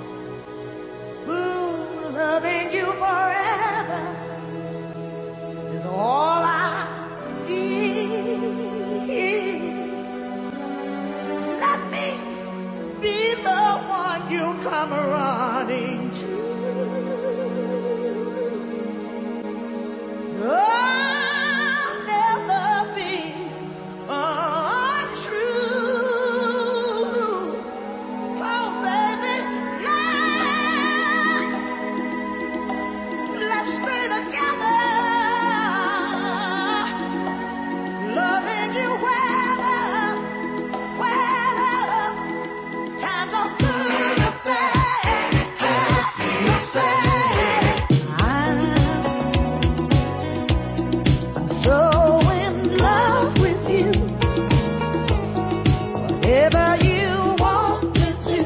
ooh, loving you forever is all I need. Let me be the one you come running to. I'll never be untrue. Oh, baby, yeah. Let's stay together, loving you weather, weather. Times are good or bad, you say. I'm so in love with you. Whatever you want to do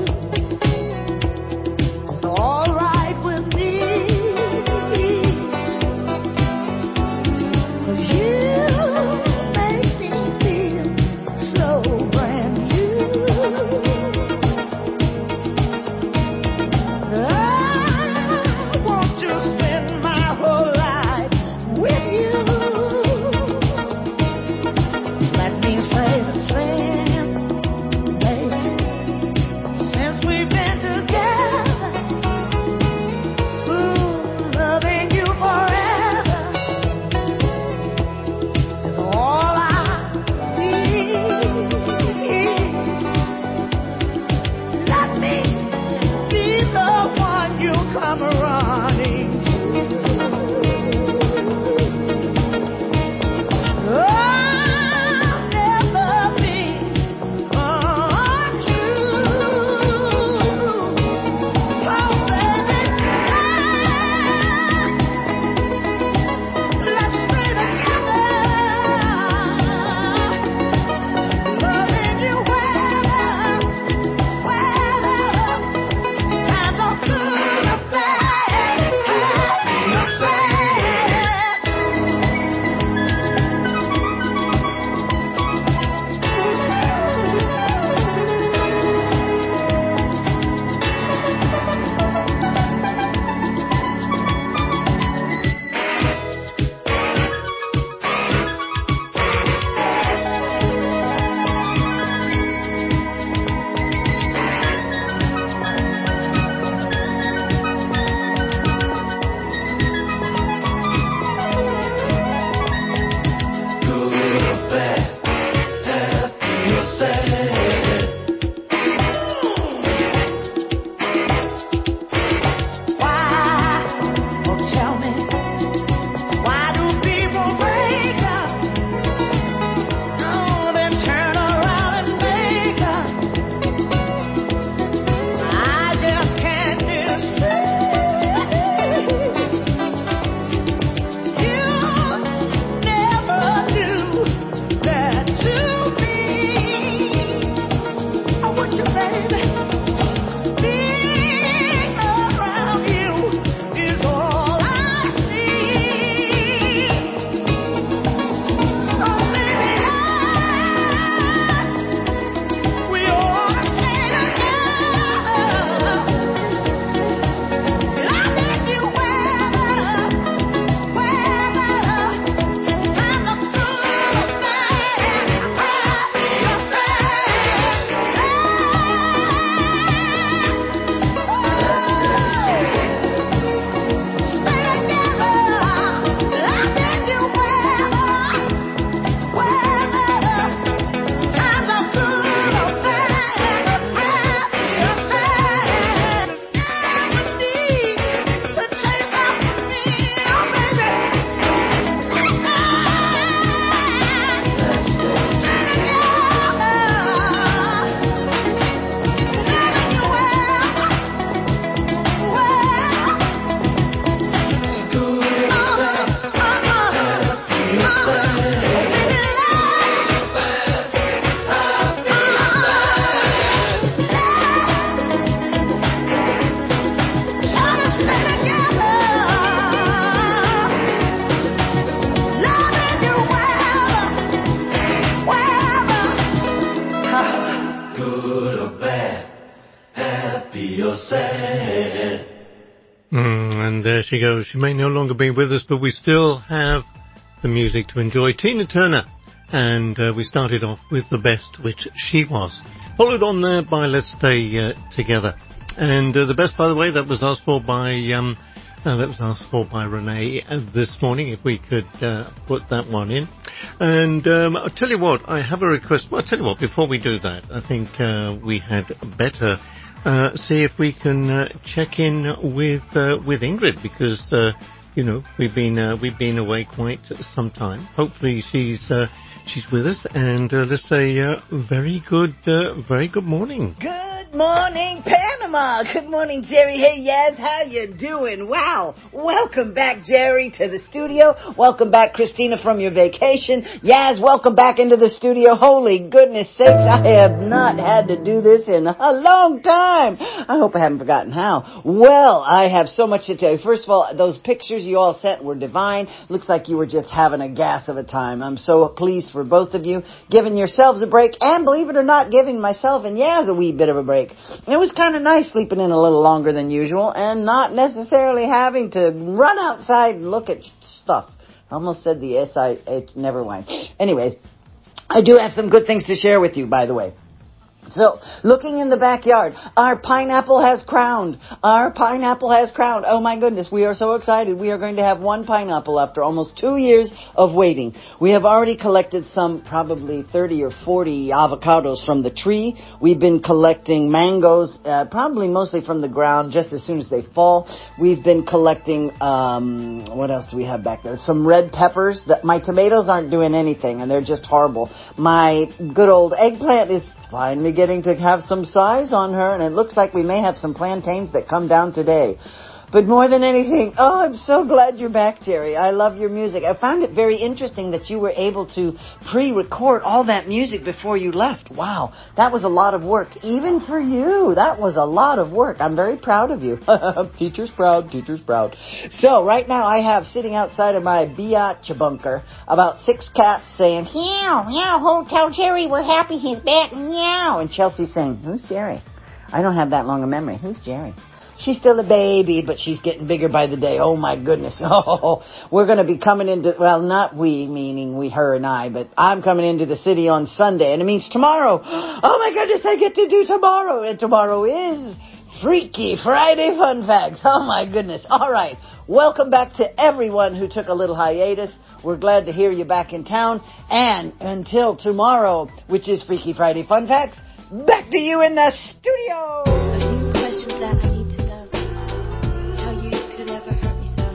is all right with me. 'Cause you make me feel so brand new. I want to spend my whole life with you. Let me say the same, baby. Since we've been together, ooh, loving you forever is all I need. Let me be the one you come running to. I'll never be untrue. Oh, baby, let's stay together, loving you weather, weather. Times are good or bad. so sad. Mm, and there she goes. She may no longer be with us, but we still have the music to enjoy. Tina Turner. And uh, we started off with The Best, which she was. Followed on there by Let's Stay uh, Together. And uh, The Best, by the way, that was asked for by... Um, Uh, that was asked for by Renee uh, this morning, if we could uh, put that one in. And um, I'll tell you what, I have a request. Well, I'll tell you what, before we do that, I think uh, we had better uh, see if we can uh, check in with uh, with Ingrid, because, uh, you know, we've been uh, we've been away quite some time. Hopefully she's uh, she's with us, and uh, let's say uh, very good, uh, very good morning. Good morning, Panama. Good morning, Jerry. Hey, Yaz, how you doing? Wow. Welcome back, Jerry, to the studio. Welcome back, Christina, from your vacation. Yaz, welcome back into the studio. Holy goodness sakes, I have not had to do this in a long time. I hope I haven't forgotten how. Well, I have so much to tell you. First of all, those pictures you all sent were divine. Looks like you were just having a gas of a time. I'm so pleased for both of you, giving yourselves a break, and believe it or not, giving myself and Yaz a wee bit of a break. It was kind of nice sleeping in a little longer than usual and not necessarily having to run outside and look at stuff. I almost said the S I H, never mind. Anyways, I do have some good things to share with you, by the way. So, looking in the backyard, our pineapple has crowned. Our pineapple has crowned. Oh my goodness, we are so excited. We are going to have one pineapple after almost two years of waiting. We have already collected some, probably thirty or forty avocados from the tree. We've been collecting mangoes, uh, probably mostly from the ground, just as soon as they fall. We've been collecting, um, what else do we have back there? Some red peppers. That my tomatoes aren't doing anything, and they're just horrible. My good old eggplant is finally getting to have some size on her, and it looks like we may have some plantains that come down today. But more than anything, oh, I'm so glad you're back, Jerry. I love your music. I found it very interesting that you were able to pre-record all that music before you left. Wow, that was a lot of work, even for you. That was a lot of work. I'm very proud of you. Teacher's proud, teacher's proud. So right now I have sitting outside of my biatch bunker about six cats saying, meow, meow, Hotel Jerry, we're happy he's back, meow. And Chelsea's saying, who's Jerry? I don't have that long a memory. Who's Jerry? She's still a baby, but she's getting bigger by the day. Oh, my goodness. Oh, we're going to be coming into, well, not we, meaning we, her, and I, but I'm coming into the city on Sunday, and it means tomorrow. Oh, my goodness, I get to do tomorrow. And tomorrow is Freaky Friday Fun Facts. Oh, my goodness. All right. Welcome back to everyone who took a little hiatus. We're glad to hear you back in town. And until tomorrow, which is Freaky Friday Fun Facts, back to you in the studio. A few questions that I need to know. How you could ever hurt me so.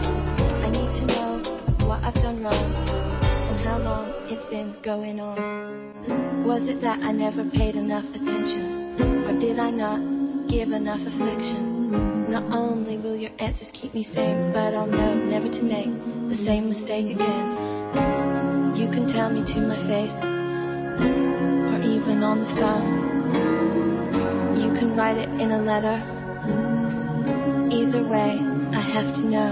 I need to know what I've done wrong and how long it's been going on. Was it that I never paid enough attention, or did I not give enough affection? Not only will your answers keep me sane, but I'll know never to make the same mistake again. You can tell me to my face, or even on the phone. You can write it in a letter. Either way, I have to know.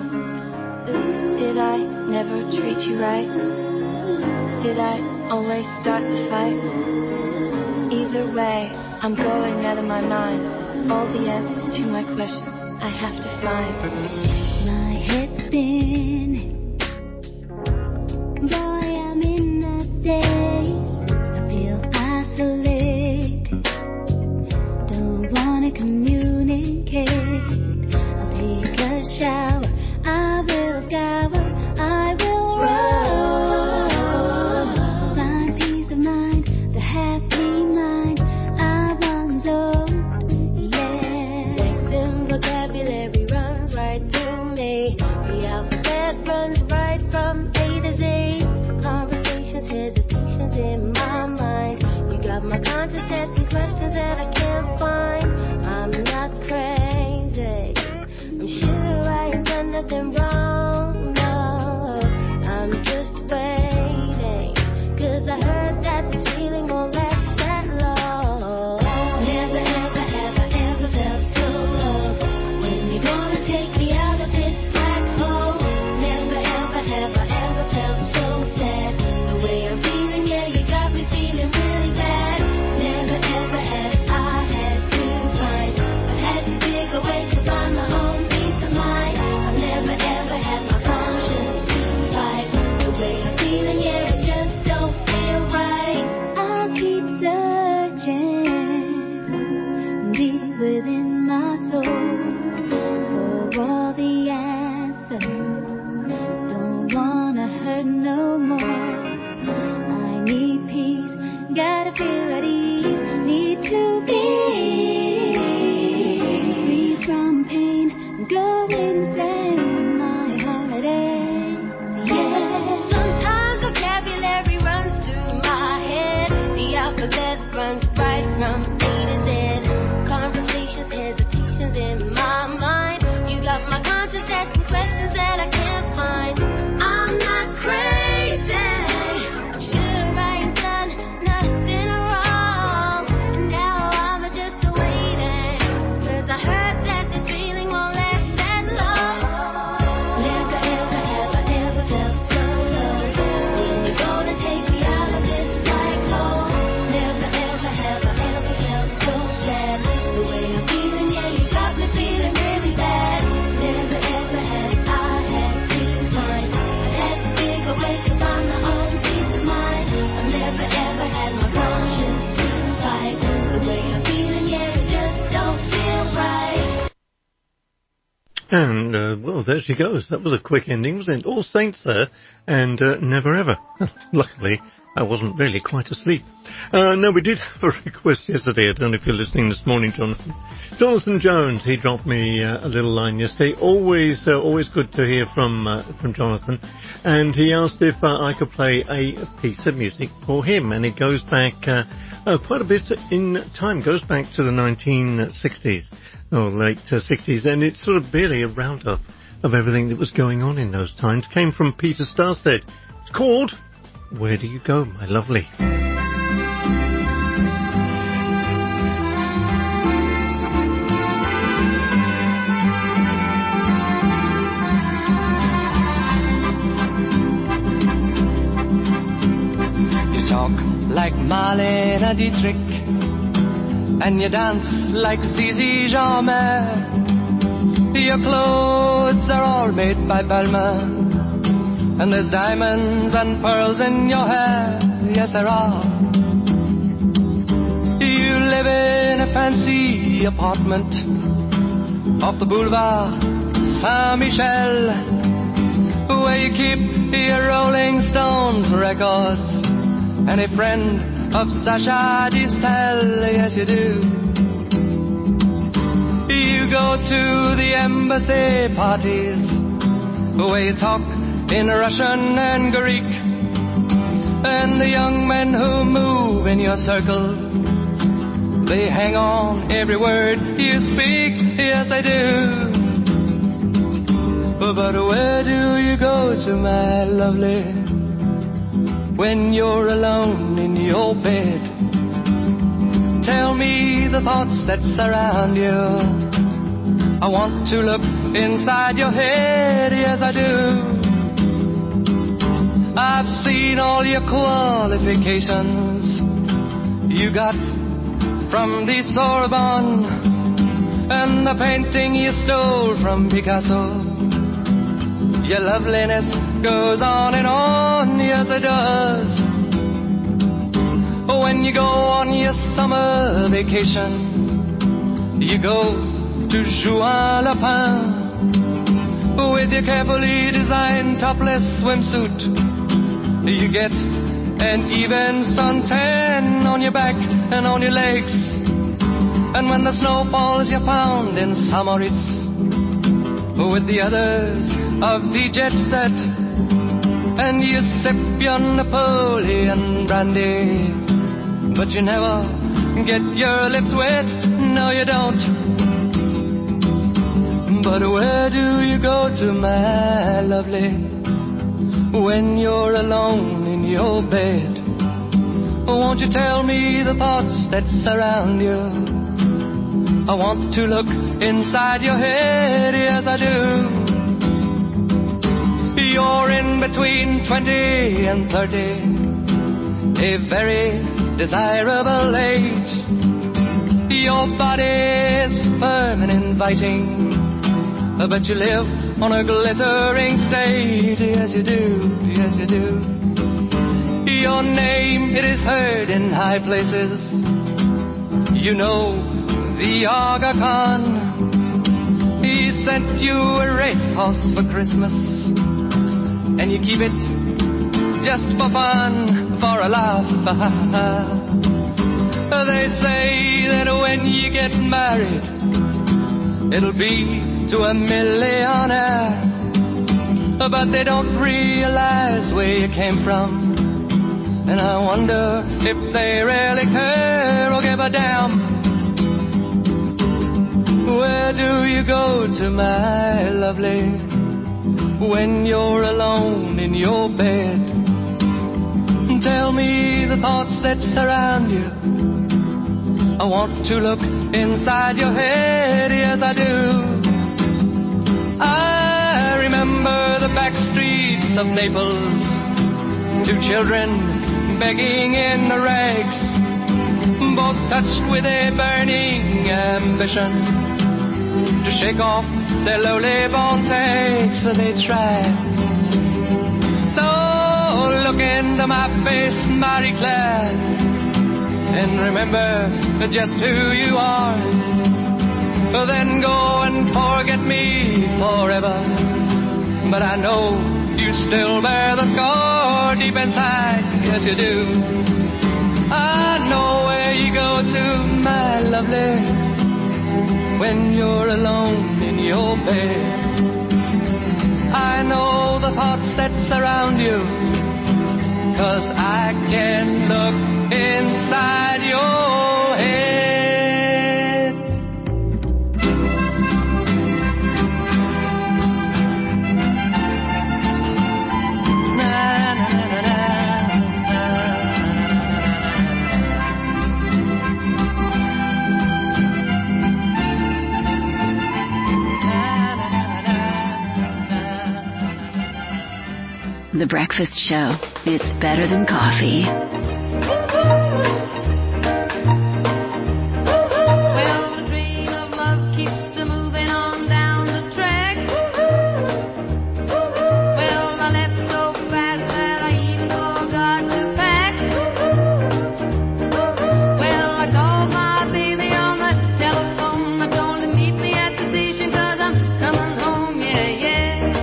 Did I never treat you right? Did I always start the fight? Either way, I'm going out of my mind. All the answers to my questions I have to find. My head's spinning. Boy, I'm in a daze. I feel isolated. Don't wanna communicate. I'll take a shower. I will scour. I will run. Find peace of mind. The happy mind I once owned. Yeah. Flexible vocabulary runs right through me. The alphabet runs right from A to Z. Conversations, hesitations in my mind. You got my conscious asking questions that I can't find. I'm not crazy. I'm sure I ain't done nothing wrong. No, I'm just waiting. Cause I heard that this feeling won't last that long. Never, ever, ever, ever felt so low. When you wanna take me out of this black hole. Never, ever, My conscience asking questions that I can't find. I'm not crazy. I'm sure I ain't done nothing wrong. And now I'm just waiting. 'Cause I heard that this feeling won't last that long. Never ever have I ever felt so low. When you're gonna take me out of this black hole. Never ever have I ever felt so sad. The way I'm feeling, yeah, you got me feeling really bad. Never ever have I had to find. I had to dig away to find my own peace of mind. I've never ever had my conscience to fight. The way I'm feeling, yeah, it just don't feel right. And, uh, well, there she goes. That was a quick ending, wasn't it? All Saints there, and uh, Never Ever. Luckily, I wasn't really quite asleep. Uh, no, we did have a request yesterday. I don't know if you're listening this morning, Jonathan. Jonathan Jones, he dropped me uh, a little line yesterday. Always, uh, always good to hear from uh, from Jonathan. And he asked if uh, I could play a piece of music for him. And it goes back uh, uh, quite a bit in time. Goes back to the nineteen sixties. Or late uh, sixties, and it's sort of barely a roundup of everything that was going on in those times. Came from Peter Starstead. It's called Where Do You Go, My Lovely? You talk like Marlene Dietrich, and you dance like Zizi Jeanmaire. Your clothes are all made by Balmain, and there's diamonds and pearls in your hair. Yes, there are. You live in a fancy apartment off the boulevard Saint-Michel, where you keep your Rolling Stones records and a friend of Sacha Distel. Yes, you do. You go to the embassy parties where you talk in Russian and Greek, and the young men who move in your circle, they hang on every word you speak. Yes, they do. But where do you go to, my lovely, when you're alone in your bed? Tell me the thoughts that surround you. I want to look inside your head. Yes, I do. I've seen all your qualifications you got from the Sorbonne, and the painting you stole from Picasso. Your loveliness goes on and on. Yes, it does. When you go on your summer vacation, you go to Juan-les-Pins with your carefully designed topless swimsuit. You get an even suntan on your back and on your legs, and when the snow falls, you're found in Samoritz with the others of the jet set, and you sip your Napoleon brandy, but you never get your lips wet. No, you don't. But where do you go to, my lovely, when you're alone in your bed? Won't you tell me the thoughts that surround you? I want to look inside your head. Yes, I do. You're in between twenty and thirty, a very desirable age. Your body's firm and inviting, but you live on a glittering stage. Yes, you do. Yes, you do. Your name, it is heard in high places. You know the Aga Khan. He sent you a racehorse for Christmas, and you keep it just for fun, for a laugh. They say that when you get married, it'll be to a millionaire, but they don't realize where you came from, and I wonder if they really care or give a damn. Where do you go to, my lovely, when you're alone in your bed? Tell me the thoughts that surround you. I want to look inside your head, yes I do. I remember the back streets of Naples, two children begging in the rags, both touched with a burning ambition to shake off their lowly born takes. So they try. So look into my face, Marie Claire, and remember just who you are. Then go and forget me forever. But I know you still bear the scar deep inside. Yes, you do. I know where you go to, my lovely, when you're alone in your bed. I know the thoughts that surround you, 'cause I can look inside your head. The Breakfast Show. It's better than coffee. Well, the train of love keeps a moving on down the track. Well, I left so fast that I even forgot to pack. Well, I called my baby on the telephone. I told him meet me at the station 'cause I'm coming home, yeah, yeah.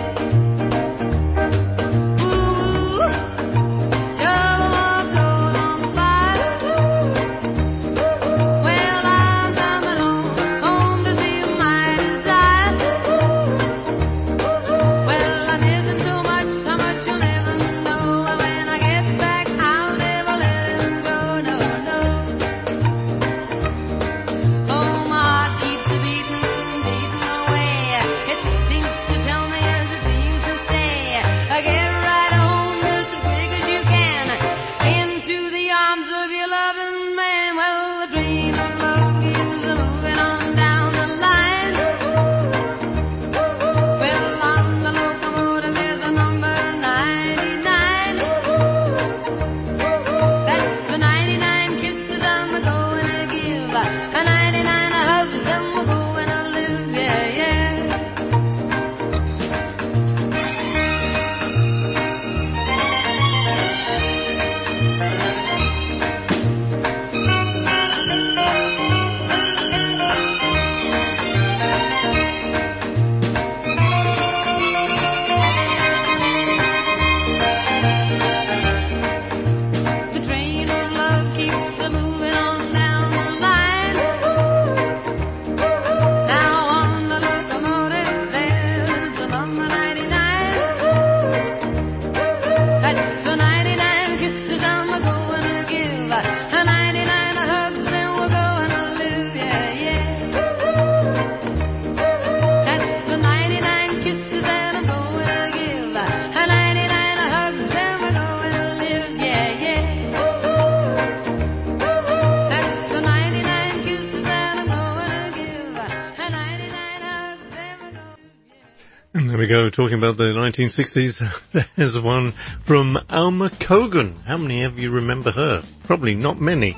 we go, talking about the nineteen sixties. There's one from Alma Cogan. How many of you remember her? Probably not many.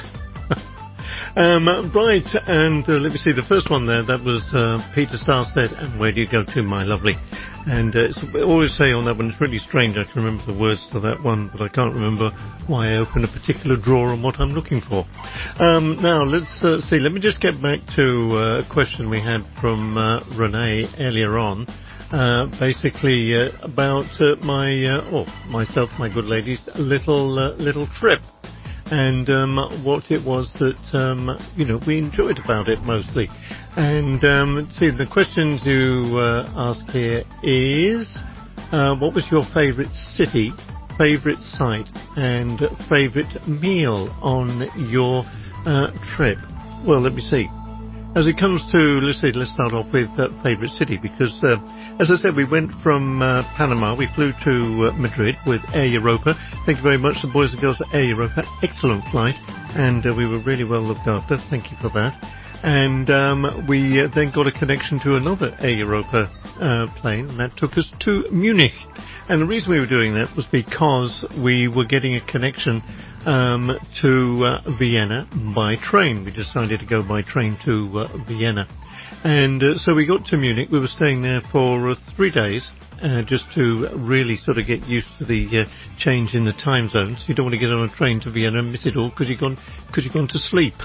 um, right, and uh, let me see, the first one there, that was uh, Peter Starstead, and Where Do You Go To, My Lovely? And uh, it's, I always say on that one, it's really strange I can remember the words to that one, but I can't remember why I open a particular drawer and what I'm looking for. Um, now, let's uh, see, let me just get back to uh, a question we had from uh, Renee earlier on. Uh, basically uh, about uh, my, uh, oh, myself, my good ladies, little uh, little trip, and um, what it was that um, you know we enjoyed about it mostly. And um, see, the questions you uh, ask here is, uh, what was your favourite city, favourite site, and favourite meal on your uh, trip? Well, let me see. as it comes to, let's say, let's start off with uh, favourite city, because, uh, as I said, we went from uh, Panama, we flew to uh, Madrid with Air Europa. Thank you very much, the boys and girls at Air Europa. Excellent flight, and uh, we were really well looked after. Thank you for that. And um, we uh, then got a connection to another Air Europa uh, plane, and that took us to Munich. And the reason we were doing that was because we were getting a connection um, to uh, Vienna by train. We decided to go by train to uh, Vienna. And uh, so we got to Munich. We were staying there for uh, three days, uh, just to really sort of get used to the uh, change in the time zones. You don't want to get on a train to Vienna and miss it all because you've gone, because you've gone to sleep.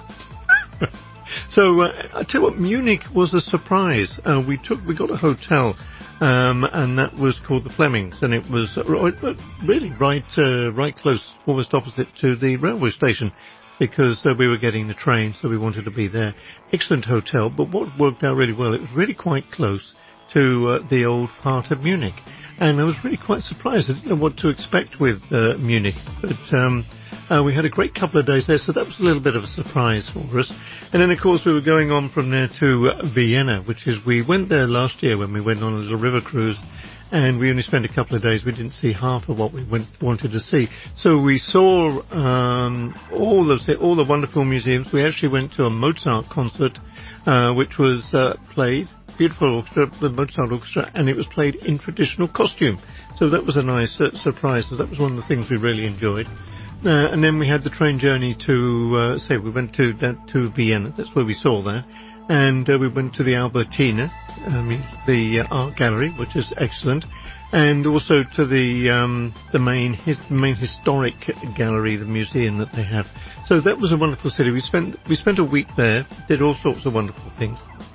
So uh, I tell you what, Munich was a surprise. Uh, we took, we got a hotel, um, and that was called the Flemings, and it was uh, right, really right, uh, right close, almost opposite to the railway station, because uh, we were getting the train, so we wanted to be there. Excellent hotel, but what worked out really well, it was really quite close to uh, the old part of Munich, and I was really quite surprised. I didn't know what to expect with uh, Munich, but um, uh, we had a great couple of days there, so that was a little bit of a surprise for us. And then, of course, we were going on from there to uh, Vienna, which is, we went there last year when we went on a little river cruise, and we only spent a couple of days. We didn't see half of what we went, wanted to see. So we saw um, all of the, all the wonderful museums. We actually went to a Mozart concert, uh, which was uh, played. Beautiful orchestra, the Mozart orchestra, and it was played in traditional costume. So that was a nice uh, surprise. So that was one of the things we really enjoyed. Uh, and then we had the train journey to, uh, say, we went to that to Vienna. That's where we saw that. And uh, we went to the Albertina, I mean, the uh, art gallery, which is excellent, and also to the um, the main his, main historic gallery, the museum that they have. So that was a wonderful city. We spent we spent a week there, did all sorts of wonderful things.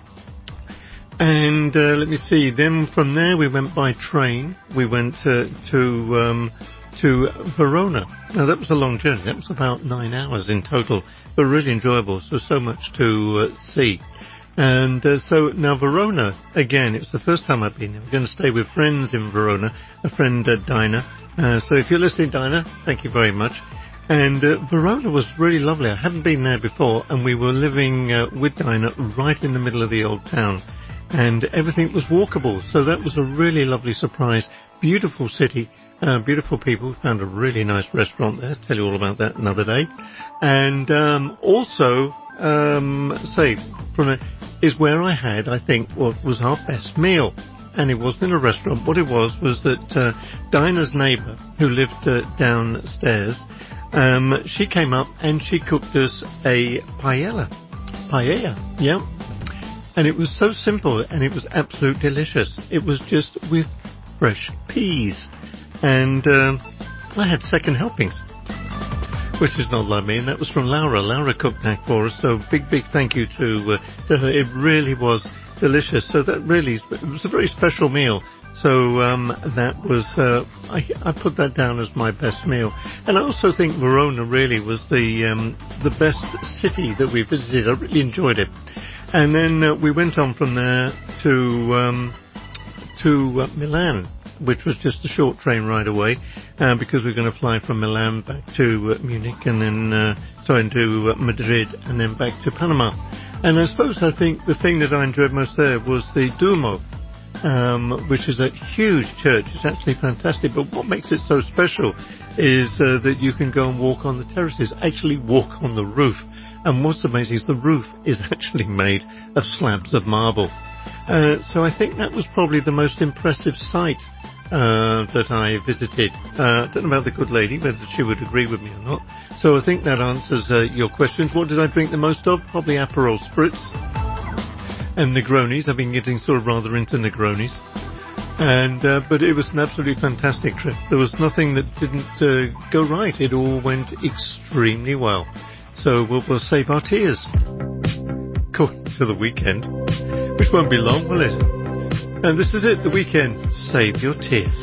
And uh, let me see. Then from there we went by train. We went uh, to um, to Verona. Now that was a long journey. That was about nine hours in total, but really enjoyable. So so much to uh, see. And uh, so now Verona, again, it was the first time I've been there. We're going to stay with friends in Verona, a friend, uh, Dinah. Uh, so if you're listening, Dinah, thank you very much. And uh, Verona was really lovely. I hadn't been there before, and we were living uh, with Dinah right in the middle of the old town. And everything was walkable, so that was a really lovely surprise. Beautiful city, uh, beautiful people. We found a really nice restaurant there. I'll tell you all about that another day. And um, also, um, say, from a, is where I had, I think, what was our best meal. And it wasn't in a restaurant. What it was was that uh, Dinah's neighbour, who lived uh, downstairs, um, she came up and she cooked us a paella. Paella, yeah. And it was so simple, and it was absolutely delicious. It was just with fresh peas. And uh, I had second helpings, which is not like me, and that was from Laura. Laura cooked that for us, so big, big thank you to, uh, to her. It really was delicious. So that really, it was a very special meal. So um, that was, uh, I, I put that down as my best meal. And I also think Verona really was the um, the best city that we visited. I really enjoyed it. And then uh, we went on from there to um, to uh, Milan, which was just a short train ride away, uh, because we we're going to fly from Milan back to uh, Munich, and then uh, sorry, to uh, Madrid, and then back to Panama. And I suppose I think the thing that I enjoyed most there was the Duomo, um, which is a huge church. It's actually fantastic. But what makes it so special is uh, that you can go and walk on the terraces, actually walk on the roof. And what's amazing is the roof is actually made of slabs of marble. Uh, so I think that was probably the most impressive sight uh, that I visited. Uh, I don't know about the good lady, whether she would agree with me or not. So I think that answers uh, your questions. What did I drink the most of? Probably Aperol Spritz and Negronis. I've been getting sort of rather into Negronis. And uh, but it was an absolutely fantastic trip. There was nothing that didn't uh, go right. It all went extremely well. So we'll, we'll save our tears. Going to the weekend, which won't be long, will it? And this is it, the weekend. Save your tears.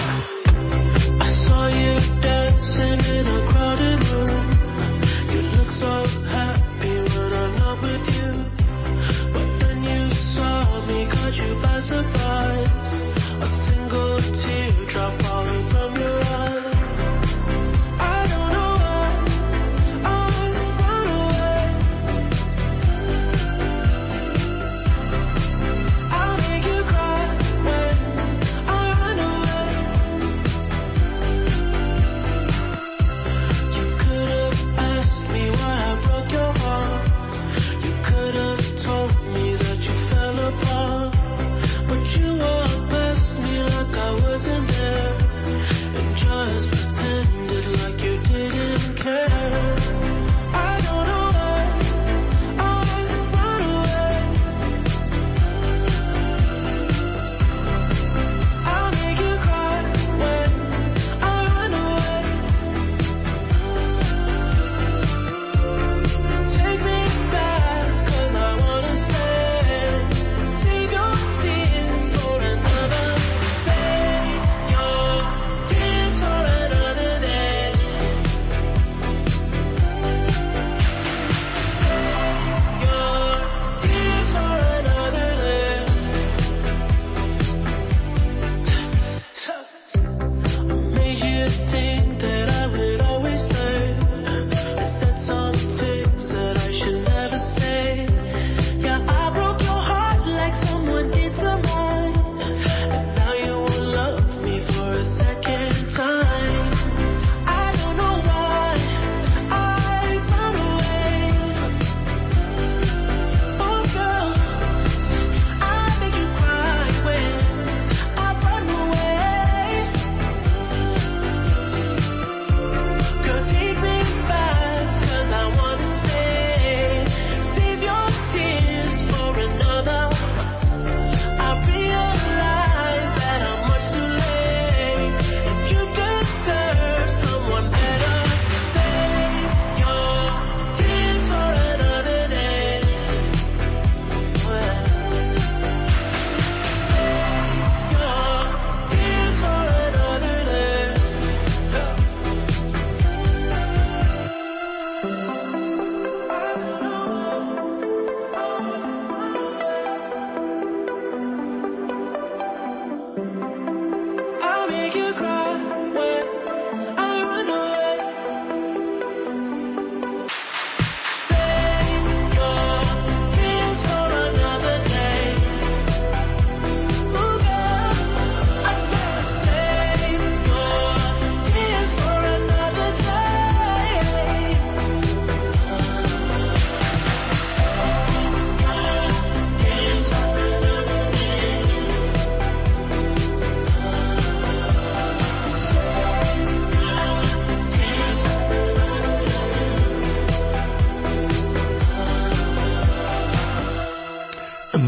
I saw you dancing in a crowded room. You look so happy when I'm not with you. But then you saw me, caught you by surprise. A single teardrop falling from your eye. I don't know why I run away.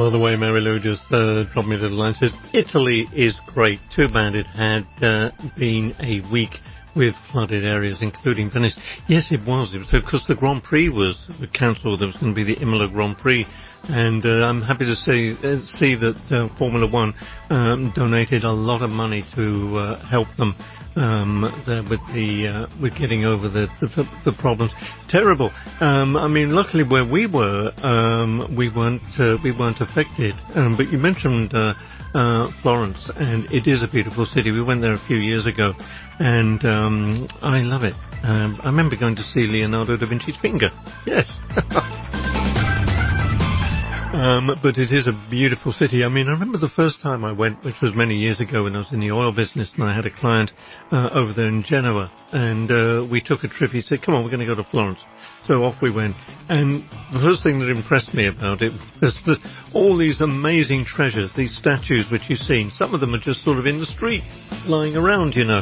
By the way, Mary Lou just uh, dropped me a little line. Says, Italy is great. Too bad it had uh, been a week with flooded areas, including Venice. Yes, it was. It was because the Grand Prix was cancelled. There was going to be the Imola Grand Prix. And uh, I'm happy to say, uh, see that uh, Formula One um, donated a lot of money to uh, help them um, the, with the uh, with getting over the the, the problems. Terrible. Um, I mean, luckily where we were, um, we weren't uh, we weren't affected. Um, but you mentioned uh, uh, Florence, and it is a beautiful city. We went there a few years ago, and um, I love it. Um, I remember going to see Leonardo da Vinci's finger. Yes. Um, but it is a beautiful city. I mean, I remember the first time I went, which was many years ago when I was in the oil business, and I had a client uh, over there in Genoa, and uh, we took a trip. He said, come on, we're going to go to Florence. So off we went. And the first thing that impressed me about it was that all these amazing treasures, these statues which you've seen, some of them are just sort of in the street, lying around, you know.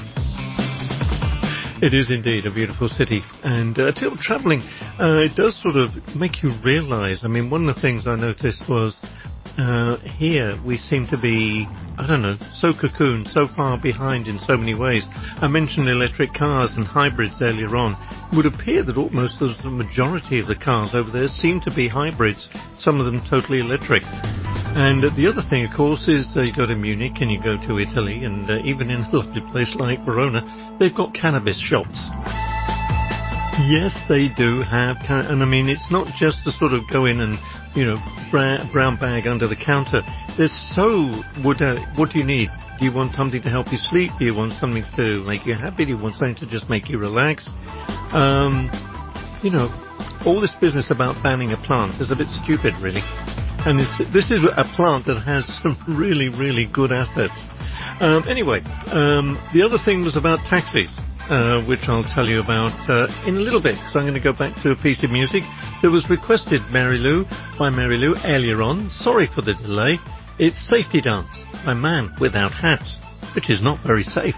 It is indeed a beautiful city, and uh, till travelling, uh, it does sort of make you realise. I mean, one of the things I noticed was uh, here we seem to be, I don't know, so cocooned, so far behind in so many ways. I mentioned electric cars and hybrids earlier on. It would appear that almost the majority of the cars over there seem to be hybrids, some of them totally electric. And uh, the other thing, of course, is uh, you go to Munich and you go to Italy, and uh, even in a lovely place like Verona, they've got cannabis shops. Yes, they do have, can- and I mean, it's not just to sort of go in and, you know, bra- brown bag under the counter. There's so, what, uh, what do you need? Do you want something to help you sleep? Do you want something to make you happy? Do you want something to just make you relax? Um, you know, all this business about banning a plant is a bit stupid, really. And it's, this is a plant that has some really, really good assets. Um, anyway, um, the other thing was about taxis, uh, which I'll tell you about uh, in a little bit, because I'm going to go back to a piece of music that was requested Mary Lou, by Mary Lou earlier on. Sorry for the delay. It's Safety Dance by Man Without Hats, which is not very safe.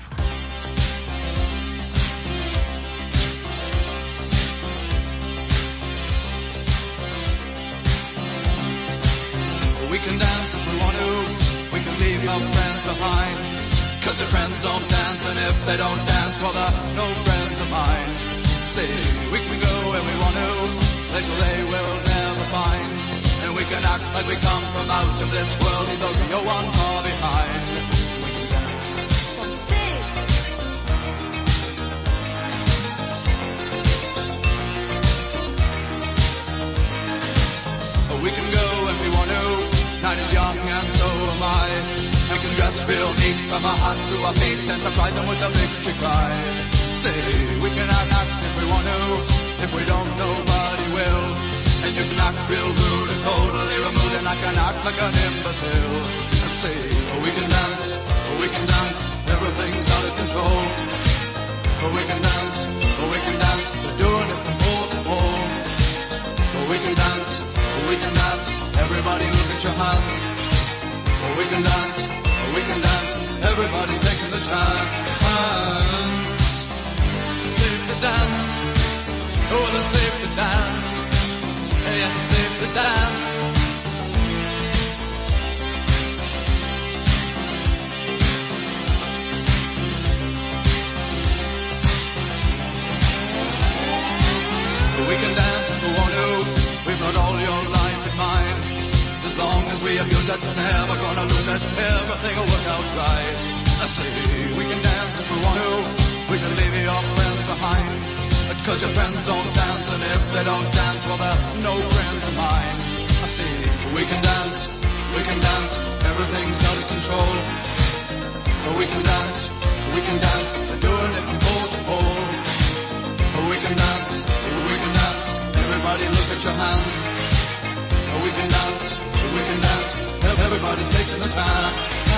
We can dance if we want to, we can leave our friends behind, cause your friends don't dance, and if they don't dance, well they're no friends of mine. See, we can go where we want to, places they will never find, and we can act like we come from out of this world, though no one far behind. We can dance. We can go if we want to. Night is young and so am I. We can dress real neat from our hearts to our feet and surprise them with a victory cry. Say, we can act, act if we want to. If we don't, nobody will. And you can act real rude and totally removed, and I can act like an imbecile. Say, oh, we can dance, oh, we can dance, everything's out of control. Oh, we can dance, oh, we can dance, we're doing it from pole to pole. Oh, we can dance, oh, we can dance, everybody look at your hands. Oh, we can dance, oh, we can dance, everybody's taking the chance. It's safe to dance, oh, it's safe to dance. Hey, it's safe to dance. We can dance if we want to. We've got all your life in mind. As long as we abuse it, never gonna lose it. Everything will work out right. I say we can dance if we want to. We can leave your friends behind. Cause your friends don't dance, and if they don't dance, well they're no friends of mine. I say we can dance, we can dance, everything's out of control. We can dance, we can dance, we're doing it from pole to pole. We can dance, we can dance, everybody look at your hands. We can dance, we can dance, everybody's taking the chance.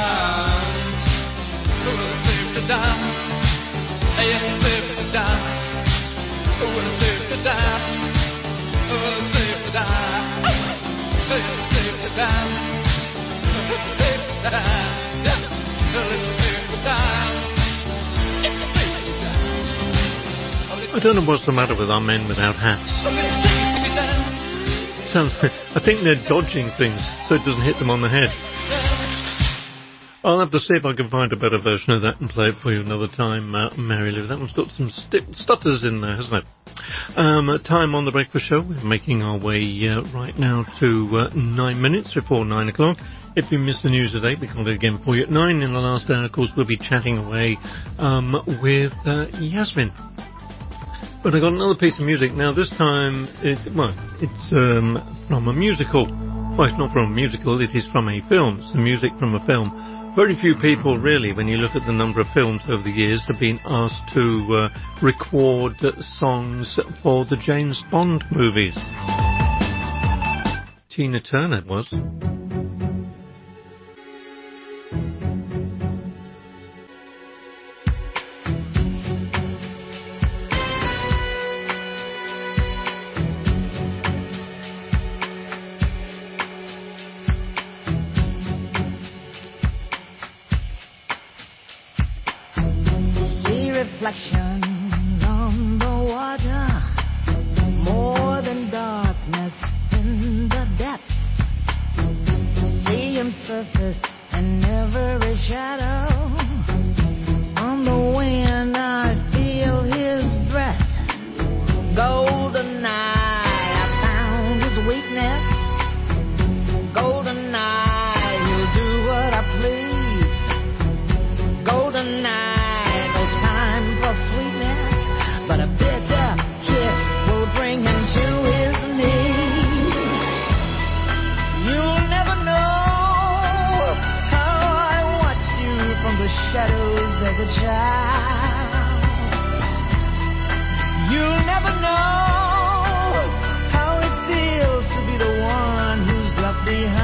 It's safe to dance, hey, it's safe to dance. It's safe to dance, it's safe to dance, it's safe to dance, it's safe to dance, it's safe to dance, it's safe to dance. I don't know what's the matter with our men without hats. sounds. I think they're dodging things so it doesn't hit them on the head. I'll have to see if I can find a better version of that and play it for you another time, uh, Mary Lou. That one's got some st- stutters in there, hasn't it? Um, time on the breakfast show. We're making our way uh, right now to uh, nine minutes before nine o'clock. If you missed the news today, we can do it again for you at nine. In the last hour, of course, we'll be chatting away um, with uh, Yasmin. But I got another piece of music now. This time, it, well, it's um, from a musical. Well, it's not from a musical. It is from a film. It's the music from a film. Very few people, really, when you look at the number of films over the years, have been asked to uh, record uh, songs for the James Bond movies. Tina Turner was. Reflections on the water, more than darkness in the depths. See him surface in every shadow. On the wind I feel his breath. Golden eye, I found his weakness. Golden eye, he'll do what I please. Golden eye, sweetness, but a bitter kiss will bring him to his knees. You'll never know how I watched you from the shadows as a child. You'll never know how it feels to be the one who's left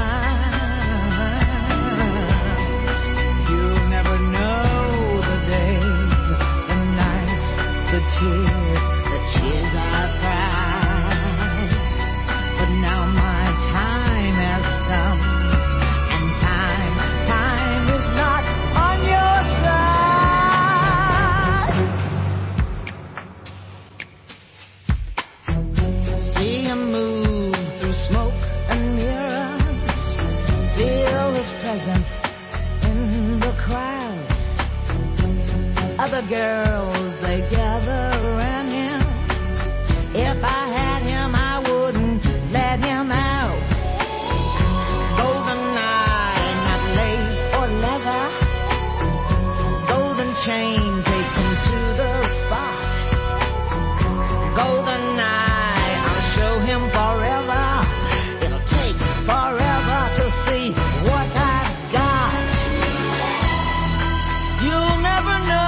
behind. You'll never know the days, the tears, the tears I cried. But now my time has come, and time, time is not on your side. See him move through smoke and mirrors, feel his presence in the crowd. Other girls, they gather around him. If I had him, I wouldn't let him out. Golden eye, not lace or leather. Golden chain, take him to the spot. Golden eye, I'll show him forever. It'll take forever to see what I've got. You'll never know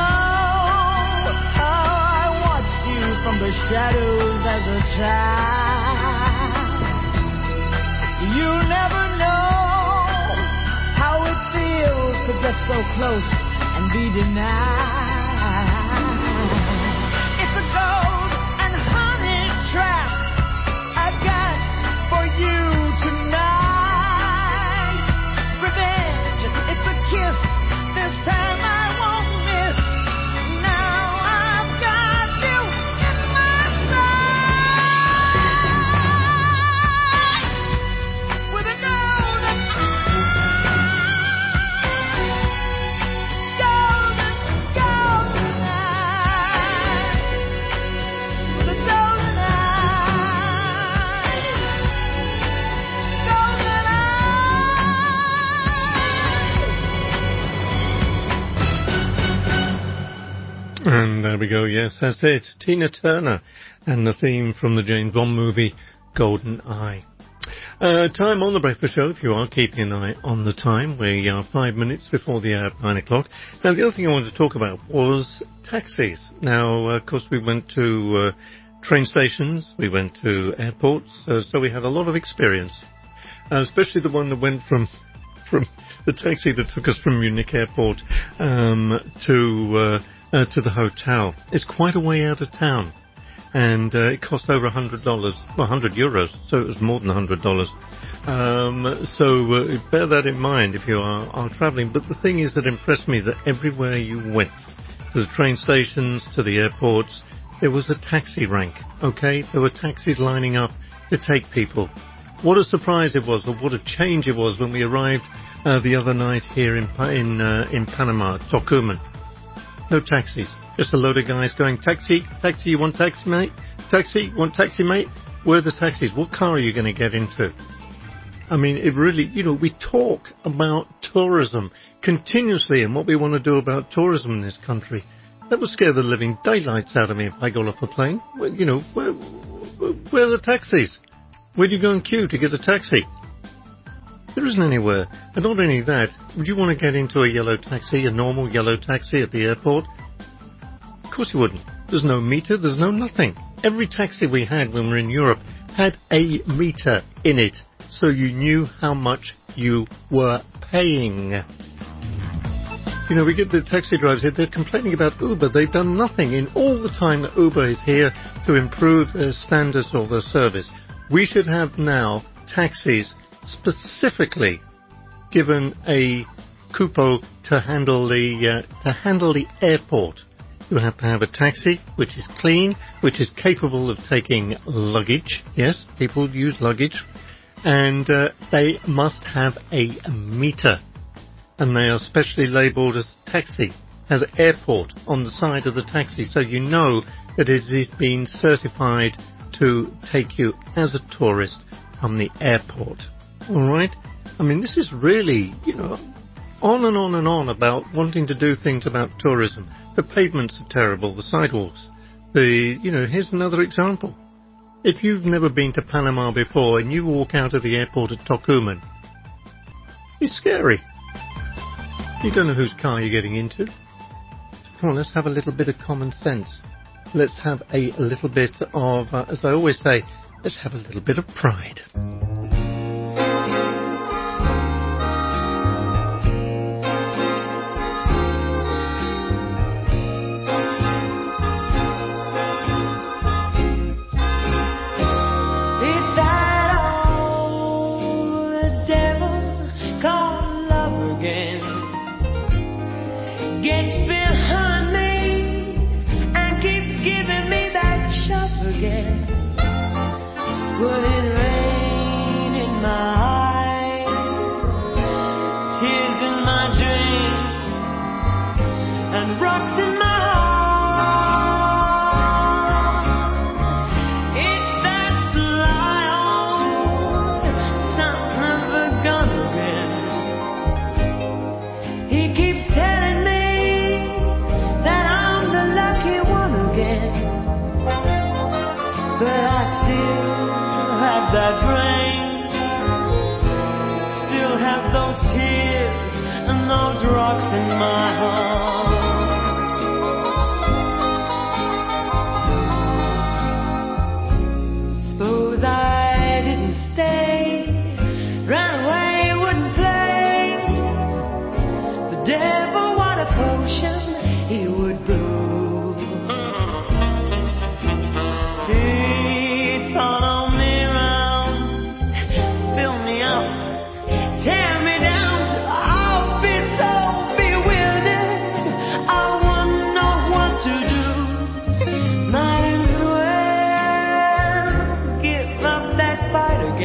from the shadows as a child. You never know how it feels to get so close and be denied. It's a gold and honey trap I got for you tonight. Revenge, it's a kiss, this time I won't miss. Now I've got you in my sight with a golden golden, golden eye, with a golden eye, golden eye. And there we go, yes, that's it. Tina Turner and the theme from the James Bond movie, Golden Eye. Uh, time on the breakfast show, if you are keeping an eye on the time. We are five minutes before the hour of nine o'clock. Now, the other thing I wanted to talk about was taxis. Now, uh, of course, we went to uh, train stations, we went to airports, uh, so we had a lot of experience, uh, especially the one that went from from the taxi that took us from Munich Airport um, to uh, uh, to the hotel. It's quite a way out of town. And uh, it cost over one hundred dollars, well, one hundred euros, so it was more than one hundred dollars. Um, so uh, bear that in mind if you are, are travelling. But the thing is that impressed me that everywhere you went, to the train stations, to the airports, there was a taxi rank, okay? There were taxis lining up to take people. What a surprise it was, or what a change it was when we arrived uh, the other night here in Pa- in uh, in Panama, Tocumen. No taxis, just a load of guys going, taxi, taxi, you want taxi, mate? Taxi, want taxi, mate? Where are the taxis? What car are you going to get into? I mean, it really, you know, we talk about tourism continuously and what we want to do about tourism in this country. That would scare the living daylights out of me if I got off a plane. Well, you know, where, where are the taxis? Where do you go and queue to get a taxi? There isn't anywhere. And not only that, would you want to get into a yellow taxi, a normal yellow taxi at the airport? Of course you wouldn't. There's no meter, there's no nothing. Every taxi we had when we were in Europe had a meter in it, so you knew how much you were paying. You know, we get the taxi drivers here, they're complaining about Uber. They've done nothing in all the time that Uber is here to improve their standards or their service. We should have now taxis specifically given a cupo to handle the uh, to handle the airport. You have to have a taxi which is clean, which is capable of taking luggage. Yes, people use luggage. And uh, they must have a meter. And they are specially labelled as taxi, as airport on the side of the taxi. So you know that it is being certified to take you as a tourist from the airport. All right? I mean, this is really, you know, on and on and on about wanting to do things about tourism. The pavements are terrible, the sidewalks. The, you know, here's another example. If you've never been to Panama before and you walk out of the airport at Tocumen, it's scary. You don't know whose car you're getting into. Come on, let's have a little bit of common sense. Let's have a little bit of, uh, as I always say, let's have a little bit of pride.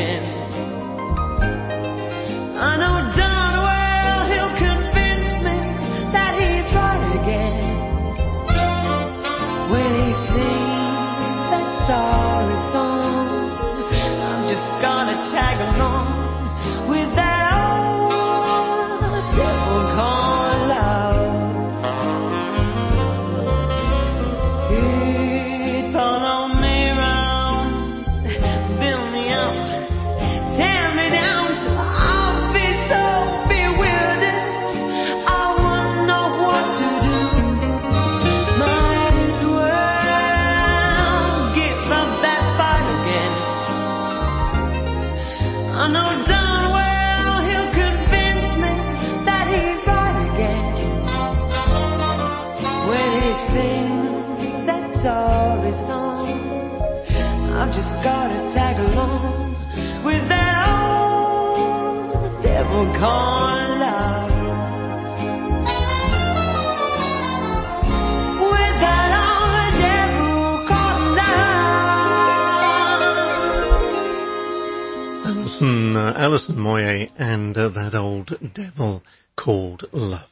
I know darn well he'll convince me Alison Moyet and uh, that old devil called Love.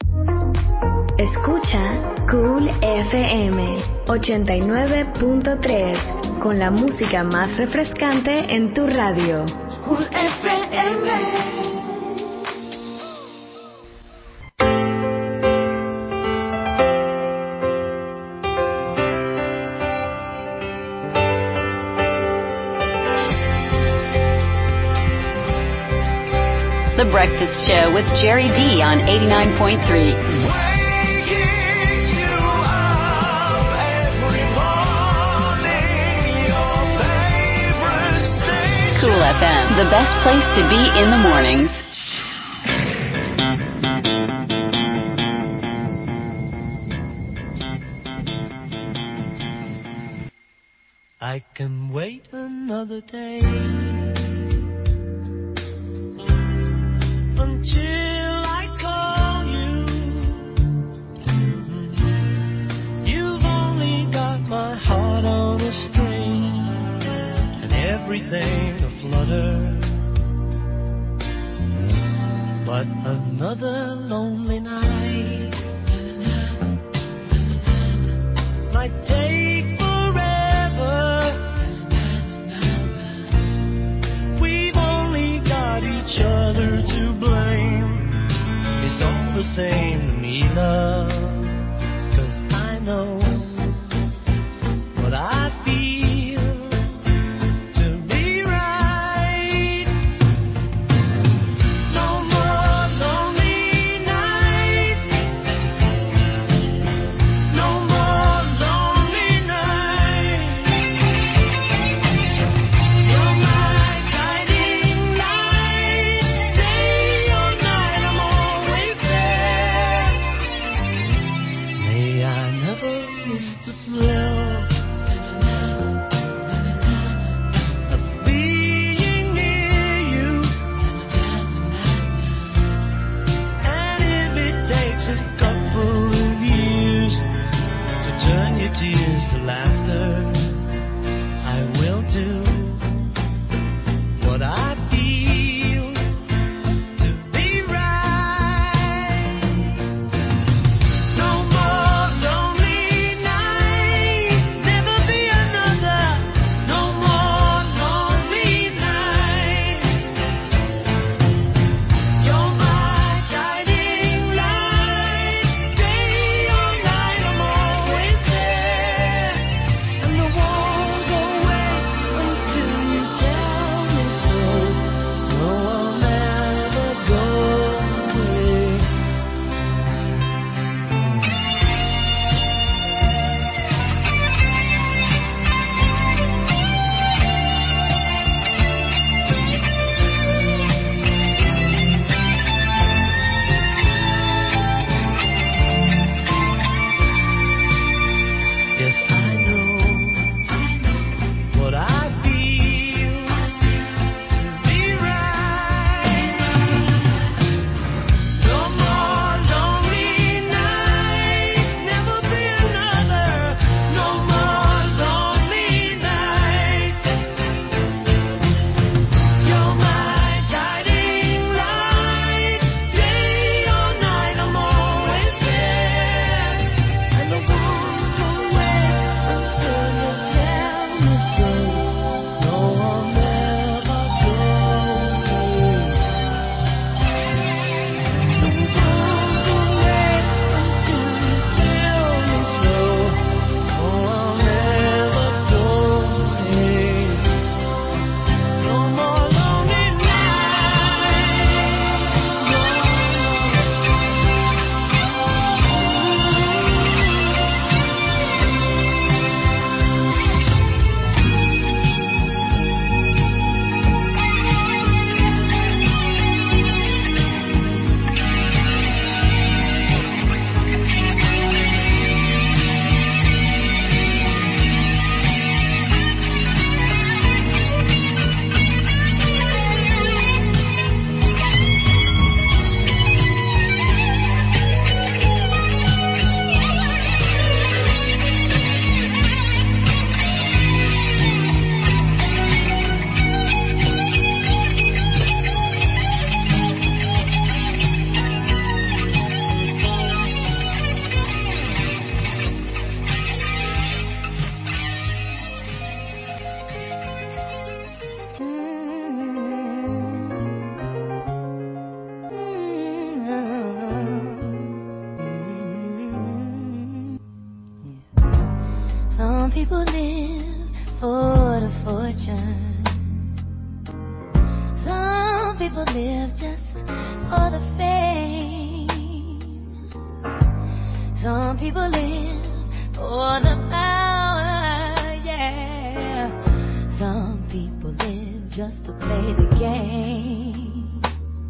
Escucha Cool F M ochenta y nueve punto tres con la música más refrescante en tu radio. Cool F M. The Breakfast Show with Jerry D on eighty-nine point three. Cool F M, the best place to be in the mornings. I can wait another day until I call you. You've only got my heart on a string and everything aflutter. But another lonely night might take forever. We've only got each other to blame. It's all the same to me, love, 'cause I know what I feel to be right. No more lonely nights. No more lonely nights. You're my guiding light. Day or night, I'm always there. May I never people live for the fortune. Some people live just for the fame. Some people live for the power, yeah. Some people live just to play the game.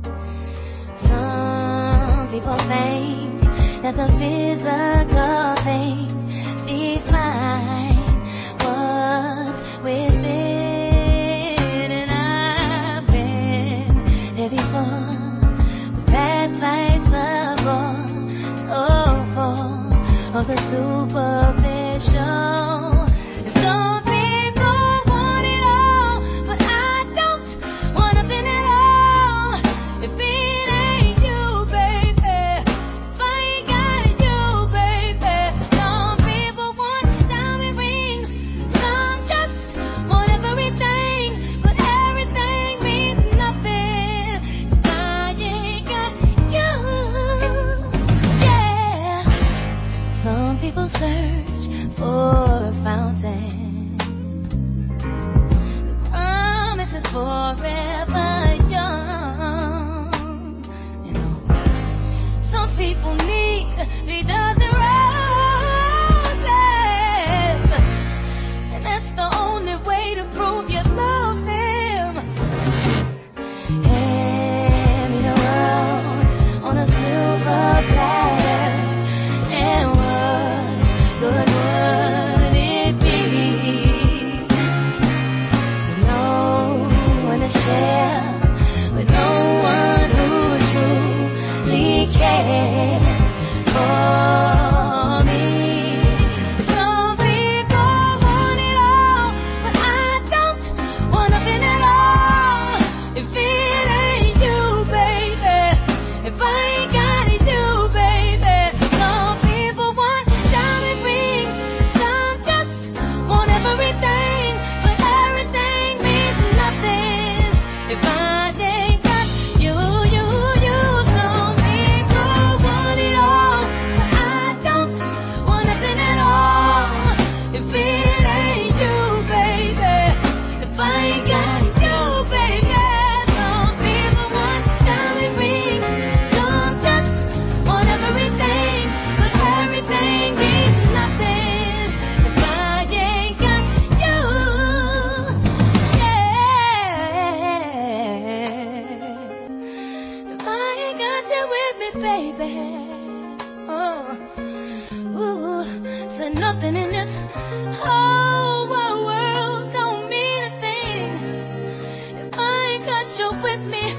Some people think that the physical things define what's within. And I've been there before. The past life's a bore, so full of the superficial. And some people want it all, but I don't want nothing at all. If it ain't you, baby, if I ain't got you, baby. Some people want diamond rings, some just want everything, but everything means nothing if I ain't got you. Yeah. Some people search for a fountain. The promise is forever young. You know, some people need three dozen roses, and that's the only way to prove you love them. Hand me the world on a silver platter, and what good would it be? With no one to share, with no one who truly cares for me. Some people want it all, but I don't want nothing at all. If it ain't you, baby, if I ain't got you, baby. Some people want diamond rings, some just want everything, but everything means nothing if I ain't got you, you, you. Some people want it all, but I don't want nothing at all. If it ain't you, baby, if I ain't got you, baby. Some people want diamond rings, some just want everything, but everything means nothing if I ain't got you. Yeah. If I ain't got you with me, baby. Oh, ooh, said nothing in this whole wide world don't mean a thing if I ain't got you with me,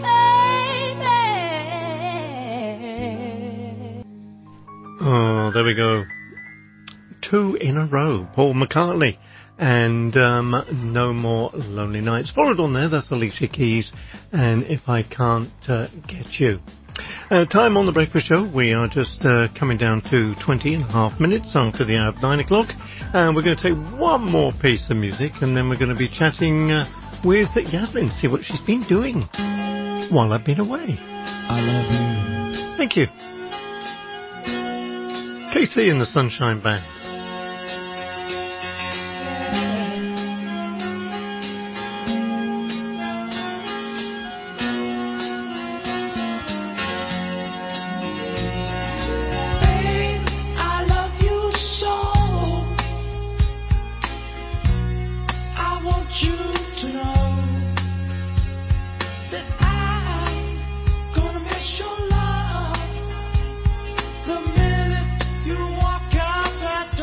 baby. Oh, there we go. Two in a row. Paul McCartney and um, No More Lonely Nights. Followed on there, that's Alicia Keys and If I Can't uh, Get You. Uh, time on the Breakfast Show. We are just uh, coming down to twenty and a half minutes after the hour of nine o'clock. And we're going to take one more piece of music and then we're going to be chatting uh, with Yasmin, see what she's been doing while I've been away. I love you. Thank you. K C and the Sunshine Band. I love you so. I want you to know that I'm gonna miss your love the minute you walk out that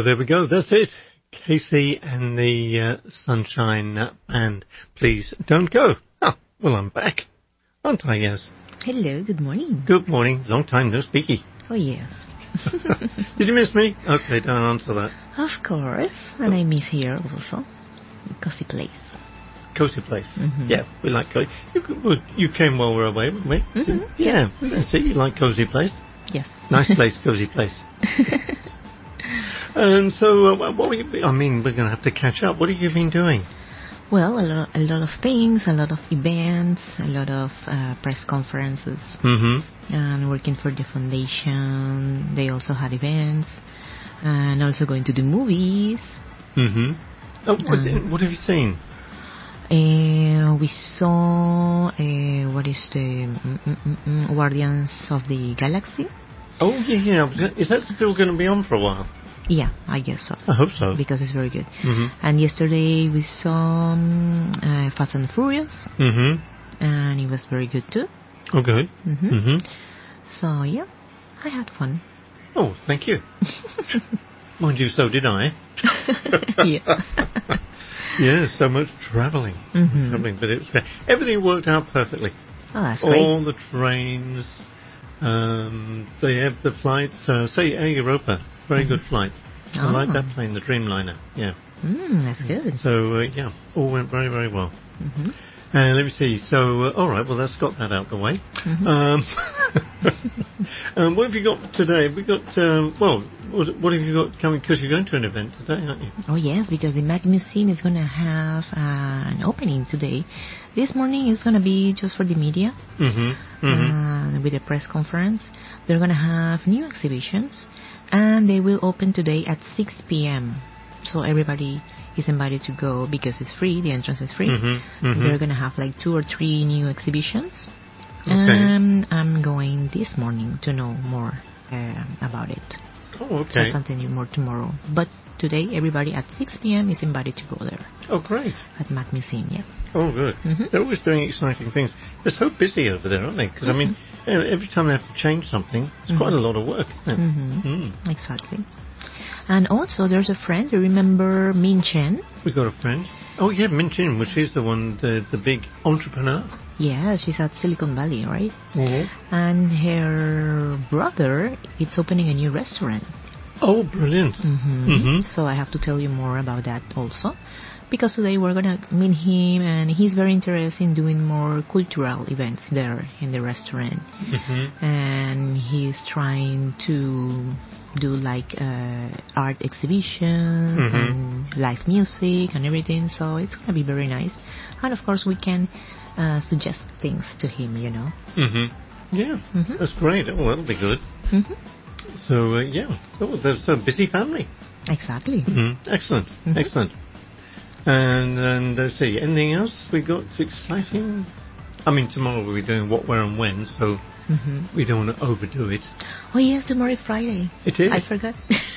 there we go. That's it. Casey and the uh, Sunshine Band. Please don't go. Oh, well, I'm back. Aren't I, yes? Hello, good morning. Good morning. Long time no speaky. Oh, yes. Did you miss me? Okay, don't answer that. Of course. And I miss here also. Cozy place. Cozy place. Mm-hmm. Yeah, we like cozy. You, well, you came while we were away, didn't we? Mm-hmm. Yeah, that's it. You like cozy place. Yes. Nice place, cozy place. And so, uh, what were you... I mean, we're going to have to catch up. What have you been doing? Well, a lot, a lot of things, a lot of events, a lot of uh, press conferences. Mm-hmm. And working for the foundation. They also had events. And also going to the movies. Mm-hmm. Oh, what, Um, what have you seen? Uh, we saw, uh, what is the mm, mm, mm, mm, Guardians of the Galaxy? Oh, yeah, yeah. I was gonna, is that still going to be on for a while? Yeah, I guess so. I hope so. Because it's very good. Mm-hmm. And yesterday we saw um, uh, Fast and Furious. Mm-hmm. And it was very good too. Oh, good. Mm-hmm. Mm-hmm. So, yeah, I had fun. Oh, thank you. Mind you, so did I. Yeah. Yeah, so much travelling. Mm-hmm. Travelling, but it was great. Everything worked out perfectly. Oh, that's great. All the trains, um, they have the flights, uh, say Air Europa, very Mm-hmm. good flight. Oh. I like that plane, the Dreamliner, yeah. Mm, that's good. So, uh, yeah, all went very, very well. Mm-hmm. Uh, let me see. So, uh, all right. Well, that's got that out the way. Mm-hmm. Um, um, what have you got today? Have we got? Um, well, what, what have you got coming? Because you're going to an event today, aren't you? Oh yes, because the Mac Museum is going to have uh, an opening today. This morning is going to be just for the media, Mm-hmm. Mm-hmm. uh, with a press conference. They're going to have new exhibitions, and they will open today at six p.m. So everybody is invited to go because it's free. The entrance is free. Mm-hmm. Mm-hmm. They're going to have like two or three new exhibitions. Okay. And I'm going this morning to know more uh, about it. Oh, okay. I'll continue more tomorrow. But today, everybody at six p.m. is invited to go there. Oh, great. At Mac Museum, yes. Oh, good. Mm-hmm. They're always doing exciting things. They're so busy over there, aren't they? Because, Mm-hmm. I mean, e- every time they have to change something, it's Mm-hmm. quite a lot of work, isn't it? Mm-hmm. Mm. Exactly. And also, there's a friend. You remember Min Chen? We got a friend. Oh, yeah, Min Chin, which is the one, the, the big entrepreneur. Yeah, she's at Silicon Valley, right? Mm-hmm. And her brother is opening a new restaurant. Oh, brilliant. Mm-hmm. Mm-hmm. So I have to tell you more about that also. Because today we're going to meet him, and he's very interested in doing more cultural events there in the restaurant. Mm-hmm. And he's trying to do like uh, art exhibitions Mm-hmm. and live music and everything. So it's going to be very nice. And of course we can uh, suggest things to him, you know. Mm-hmm. Yeah, Mhm. that's great. Oh, that'll be good. Mm-hmm. So, uh, yeah. Oh, they're so busy family. Exactly. Mm-hmm. Excellent. Mhm. Excellent. And, and let's see, anything else we got exciting? I mean, tomorrow we'll be doing what, where, and when, so Mm-hmm. we don't want to overdo it. Oh yes, tomorrow is Friday. It is. I forgot.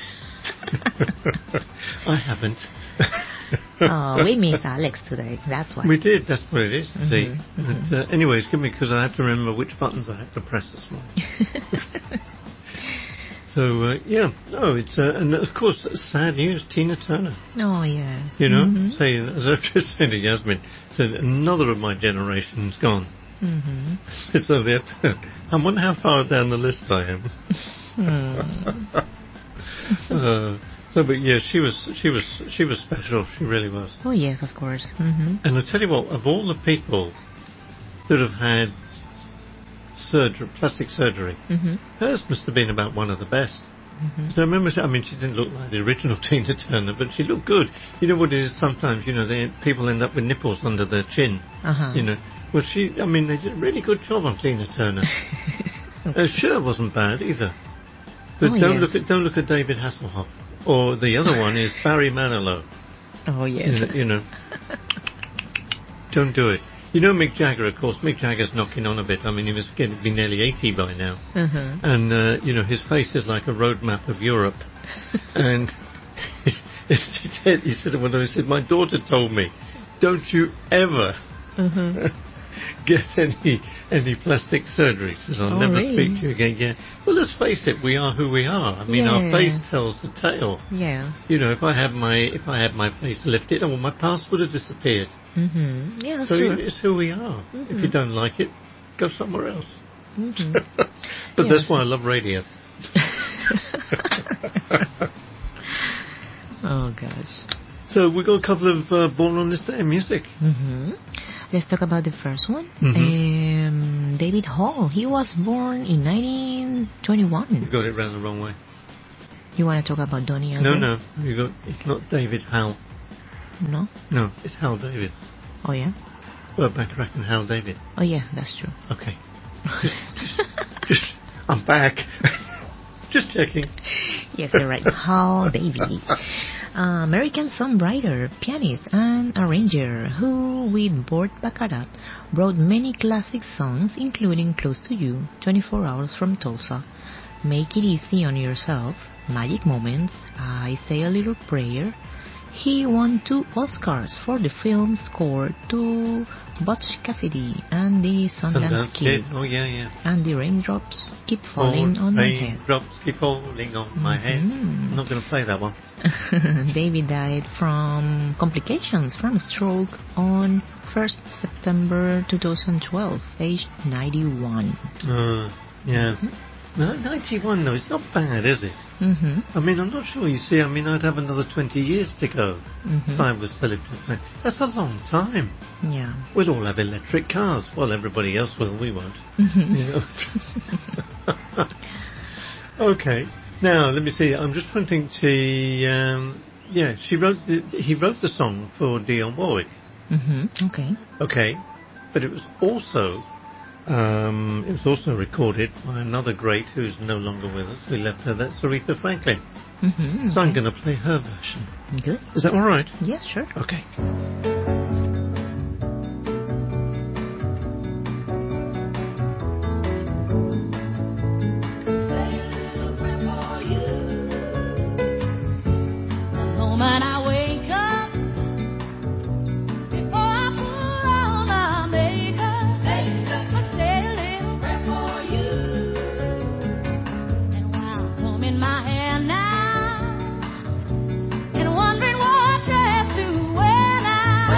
I haven't. Oh, we miss Alex today. That's why. We did, that's what it is. Mhm, See. mhm. But, uh, anyway, it's good because I have to remember which buttons I have to press this morning. So, uh, yeah, no, it's, uh, and of course, sad news, Tina Turner. Oh yeah. You know, Mhm. say, as I've just said to Yasmin, said another of my generation's gone. Mhm. So they have to, I wonder how far down the list I am. Hmm. uh, so, but yeah, she was, she was, she was special. She really was. Oh yes, of course. Mm-hmm. And I tell you what, of all the people that have had surgery, plastic surgery, Mm-hmm. hers must have been about one of the best. Mm-hmm. So I remember, she, I mean, she didn't look like the original Tina Turner, but she looked good. You know what it is? Sometimes, you know, they, people end up with nipples under their chin. Uh-huh. You know, well, she, I mean, they did a really good job on Tina Turner. Her shirt wasn't bad either. But Oh, don't yes. look at don't look at David Hasselhoff. Or the other one is Barry Manilow. Oh yes. You know, you know. Don't do it. You know Mick Jagger, of course. Mick Jagger's knocking on a bit. I mean, he was getting to be nearly eighty by now. Uh-huh. And, uh, you know, his face is like a road map of Europe. And he said, he said, when I said, my daughter told me, don't you ever Uh-huh. get any any plastic surgery. Because I'll Oh, never really? speak to you again. Yeah. Well, let's face it, we are who we are. I mean, our Yeah. face tells the tale. Yeah. You know, if I had my if I had my face lifted, oh, my past would have disappeared. Mm-hmm. Yeah, that's So true. it's who we are. If you Mhm. don't like it, go somewhere else. Mhm. But Yes. that's why I love radio. Oh, gosh. So we've got a couple of uh, Born on This Day music. Mm-hmm. Let's talk about the first one. Mhm. Um, David Hall. He was born in nineteen You twenty-one. got it round the wrong way. You want to talk about Donny No, again? no. You got it's not David Hal. No? No, it's Hal David. Oh, yeah? Burt Bacharach and Hal David. Oh, yeah, that's true. Okay. Just, just, just I'm back. Just checking. Yes, you're right. Hal David. Uh, American songwriter, pianist, and arranger who, with Burt Bacharach, wrote many classic songs including Close to You, twenty-four hours from Tulsa, Make It Easy on Yourself, Magic Moments, I Say a Little Prayer. He won two Oscars for the film score to Butch Cassidy and the Sundance, Sundance Kid. Kid. Oh, yeah, yeah. And the raindrops keep falling on my head. Raindrops keep falling on my head. I'm not going to play that one. David died from complications from a stroke on first September twenty twelve, aged ninety-one. Uh, yeah. No, ninety-one, though, it's not bad, is it? Mm-hmm. I mean, I'm not sure. You see, I mean, I'd have another twenty years to go Mhm. if I was still living. That's a long time. Yeah. We'll all have electric cars. Well, everybody else will. We won't. Mhm. You know? Okay. Now, let me see. I'm just trying to think. She, um, yeah, she wrote. The, he wrote the song for Dionne Warwick. Mm-hmm. Okay. Okay, but it was also. Um, it was also recorded by another great who's no longer with us. We left her. That's Aretha Franklin. Mm-hmm. So I'm going to play her version. Good. Is that all right? Yes, sure. Okay. moment I wake up, before I put on my makeup, I say a little prayer for you. And while I'm combing my hair now, and wondering what dress to wear now,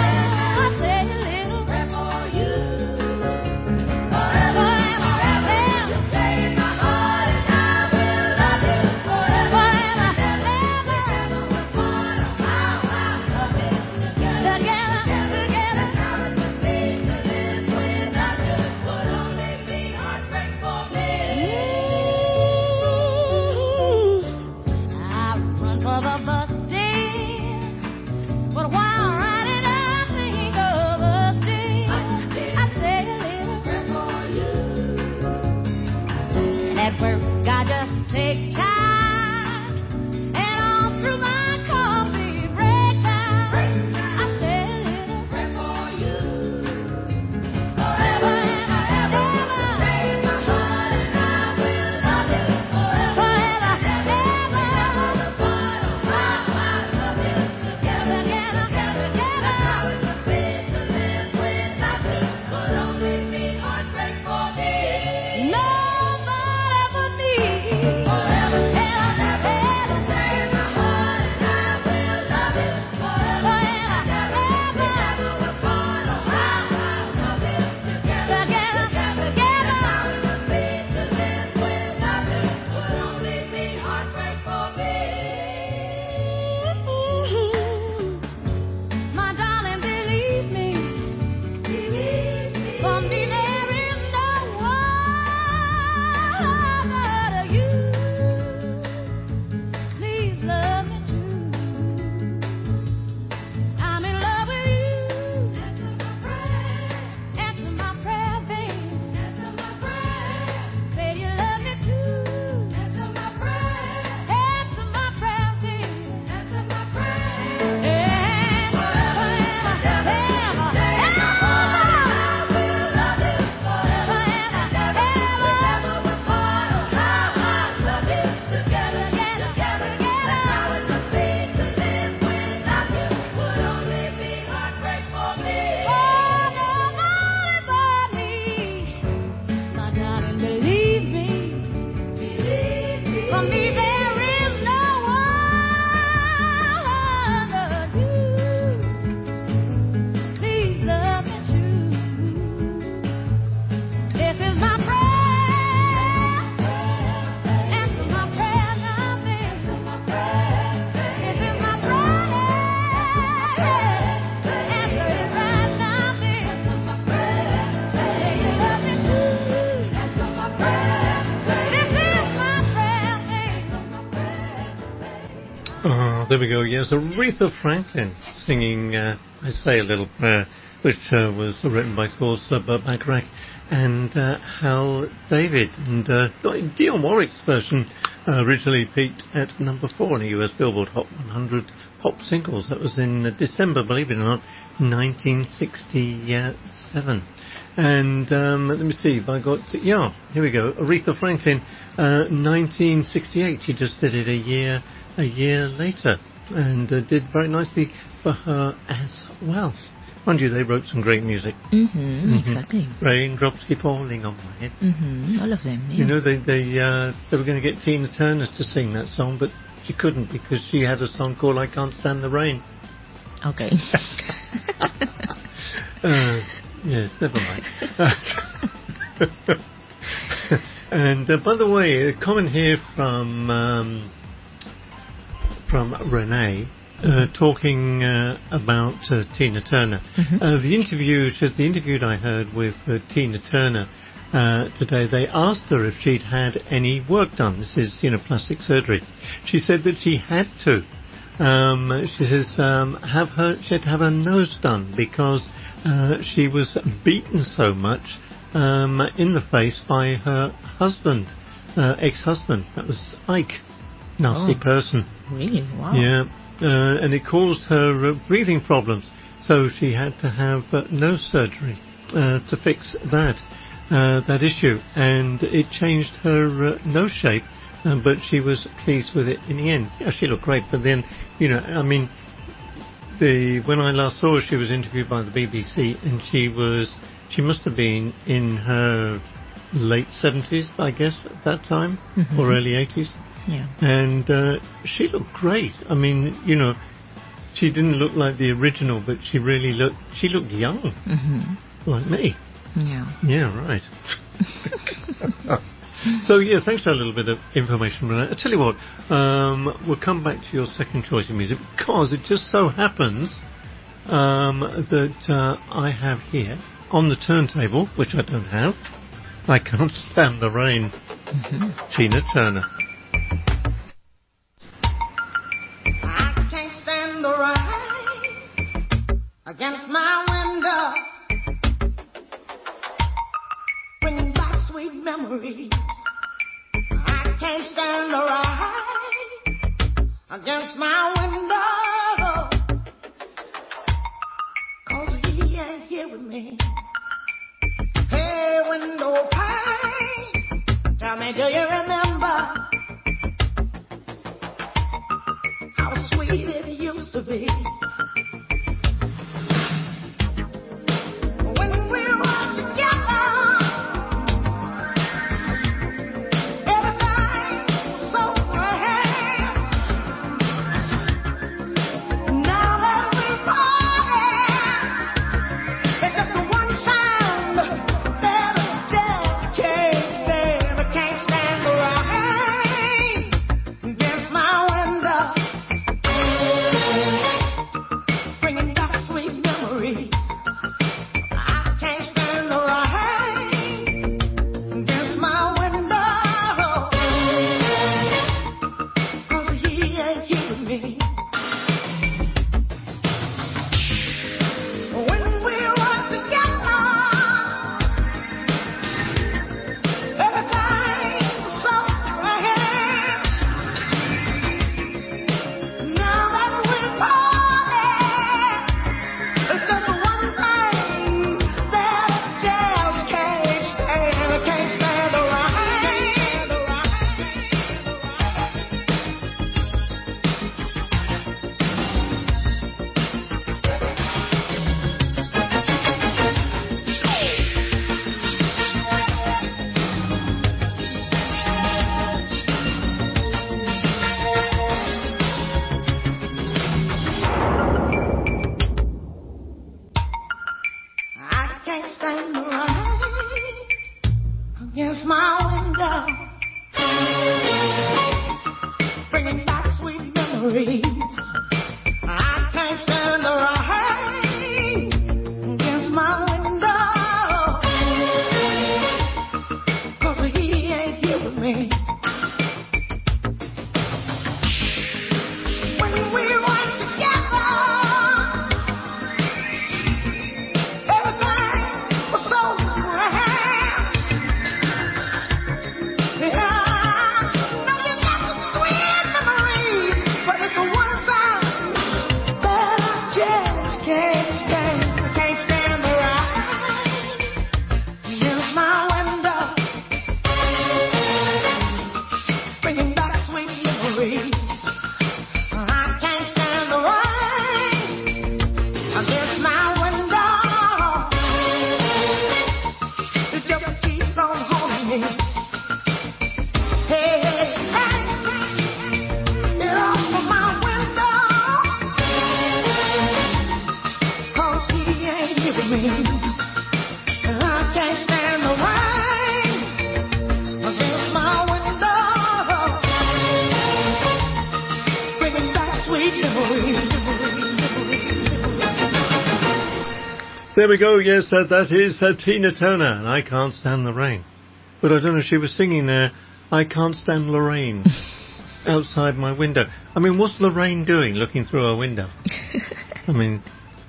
there we go. Yes, Aretha Franklin singing uh, I Say a Little Prayer, which uh, was written by, of course, uh, Burt Bacharach and uh, Hal David. And uh, Dionne Warwick's version uh, originally peaked at number four on the U S Billboard Hot one hundred pop singles. That was in uh, December, believe it or not, nineteen sixty-seven. And um, let me see if I got... Yeah, here we go. Aretha Franklin, uh, nineteen sixty-eight. She just did it a year a year later and uh, did very nicely for her as well. Mind you, they wrote some great music. Mm-hmm, mm-hmm. Exactly. Raindrops keep falling on my head. Mm-hmm, all of them, yeah. You know, they they, uh, they were going to get Tina Turner to sing that song, but she couldn't because she had a song called I Can't Stand the Rain. Okay. uh, yes, never mind. And uh, by the way, a comment here from um, from Renee. Uh, talking uh, about uh, Tina Turner. Mm-hmm. Uh, the interview, she says, the interview I heard with uh, Tina Turner uh, today, they asked her if she'd had any work done. This is, you know, plastic surgery. She said that she had to. Um, she says, um, have her, she had to have her nose done because uh, she was beaten so much um, in the face by her husband, uh, ex-husband. That was Ike. Nasty oh, person. Really? Wow. Yeah. Uh, and it caused her uh, breathing problems, so she had to have uh, nose surgery uh, to fix that uh, that issue, and it changed her uh, nose shape. Uh, but she was pleased with it in the end. Yeah, she looked great, but then, you know, I mean, the when I last saw her, she was interviewed by the B B C, and she was she must have been in her late seventies, I guess, at that time, mm-hmm. or early eighties. Yeah. And uh, she looked great. I mean, you know, she didn't look like the original, but she really looked, she looked young. Mm-hmm. Like me. Yeah. Yeah, right. So, yeah, thanks for a little bit of information, Renee. I tell you what, um, we'll come back to your second choice of music, because it just so happens um, that uh, I have here, on the turntable, which I don't have, I Can't Stand the Rain, mm-hmm. Tina Turner. I can't stand the rain against my window, bringing back sweet memories. I can't stand the rain against my window, 'cause he ain't here with me. Hey, window pane, tell me, do you remember how sweet it used to be? When we were together, everything was so grand. Now that we're parted, it's just the one sound that I just can't stand. I can't stand the rain against my window, bringing back sweet memories. I can't stand the rain against my window, 'cause he ain't here with me. When we were together, everything was so grand. Now that we're parted, it's just one thing that I just can't stand. I can't stand the rain. I can't stand the rain against my window, bringing back sweet memories. I can't stand the rain against my window, 'cause he ain't here with me. When we can't stand the rain. Use my window, bringing back sweet memories. I can't stand the rain against my window. It just keeps on haunting me. Hey, hey, hey, get off of my window, 'cause he ain't giving me. And I can't stand the rain against my window, bringing back sweet memories. There we go. Yes, uh, that is uh, Tina Turner, and I Can't Stand the Rain. But I don't know if she was singing there, I Can't Stand Lorraine, outside my window. I mean, what's Lorraine doing looking through her window? I mean...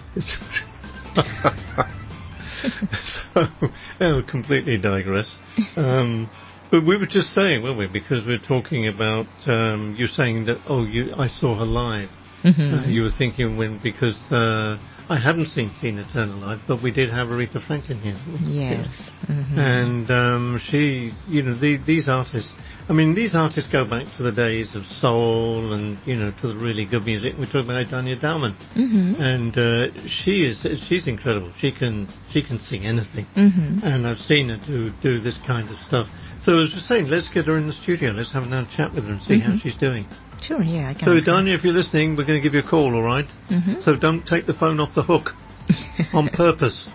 so, oh, completely digress. Um, but we were just saying, weren't we, because we're talking about um, you saying that, oh, you, I saw her live. Mhm. Uh, you were thinking when, because uh, I haven't seen Tina Turner live, but we did have Aretha Franklin here. Yes. Mhm. And um, she, you know, the, these artists, I mean, these artists go back to the days of soul and, you know, to the really good music. We're talking about Danya Dalman. Mhm. And uh, she is, she's incredible. She can, she can sing anything. Mhm. And I've seen her do, do this kind of stuff. So I was just saying, let's get her in the studio. Let's have another chat with her and see how Mhm. she's doing. Sure, yeah, I can. So, Danya, if you're listening, we're going to give you a call, all right? Mhm. So don't take the phone off the hook on purpose.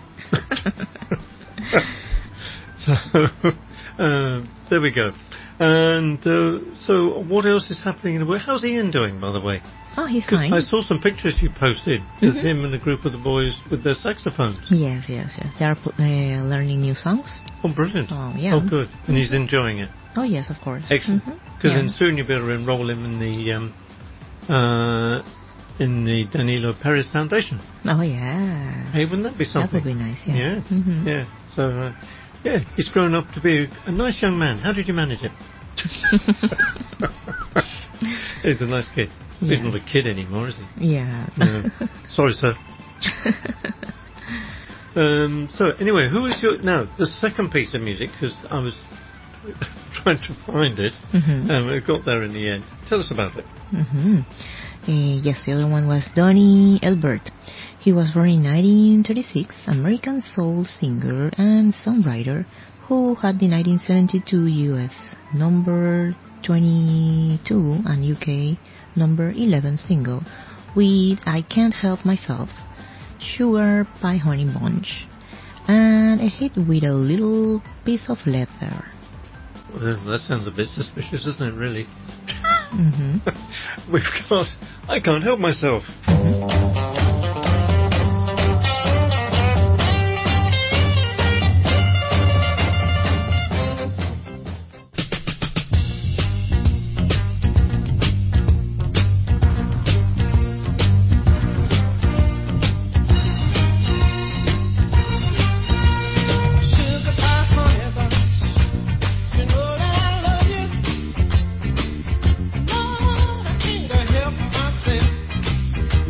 So, uh, there we go. And uh, so, what else is happening in the world? How's Ian doing, by the way? Oh, he's 'Cause fine. I saw some pictures you posted with Mhm. him and a group of the boys with their saxophones. Yes, yes, yes. They are pu- uh, learning new songs. Oh, brilliant. So, yeah. Oh, good. And he's enjoying it. Oh, yes, of course. Excellent. Mhm. Because Yeah. then soon you'll be able to enroll him in the um, uh, in the Danilo Perez Foundation. Oh, yeah. Hey, wouldn't that be something? That would be nice, yeah. Yeah. Mhm. Yeah. So, uh, yeah, he's grown up to be a nice young man. How did you manage it? He's a nice kid. He's Yeah. not a kid anymore, is he? Yeah. No. Sorry, sir. um, so, anyway, who is your... Now, the second piece of music, because I was trying to find it, Mhm. and we got there in the end. Tell us about it. Mhm. Uh, yes, the other one was Donnie Elbert. He was born in nineteen thirty-six, American soul singer and songwriter who had the nineteen seventy-two U S number twenty-two and U K number eleven single with I Can't Help Myself, Sugar Pie Honey Bunch, and a hit with A Little Piece of Leather. Well, that sounds a bit suspicious, doesn't it, really? Mhm. We've got I Can't Help Myself. Sugar pie honey bunch, you know that I love you. Lord, I can't help myself.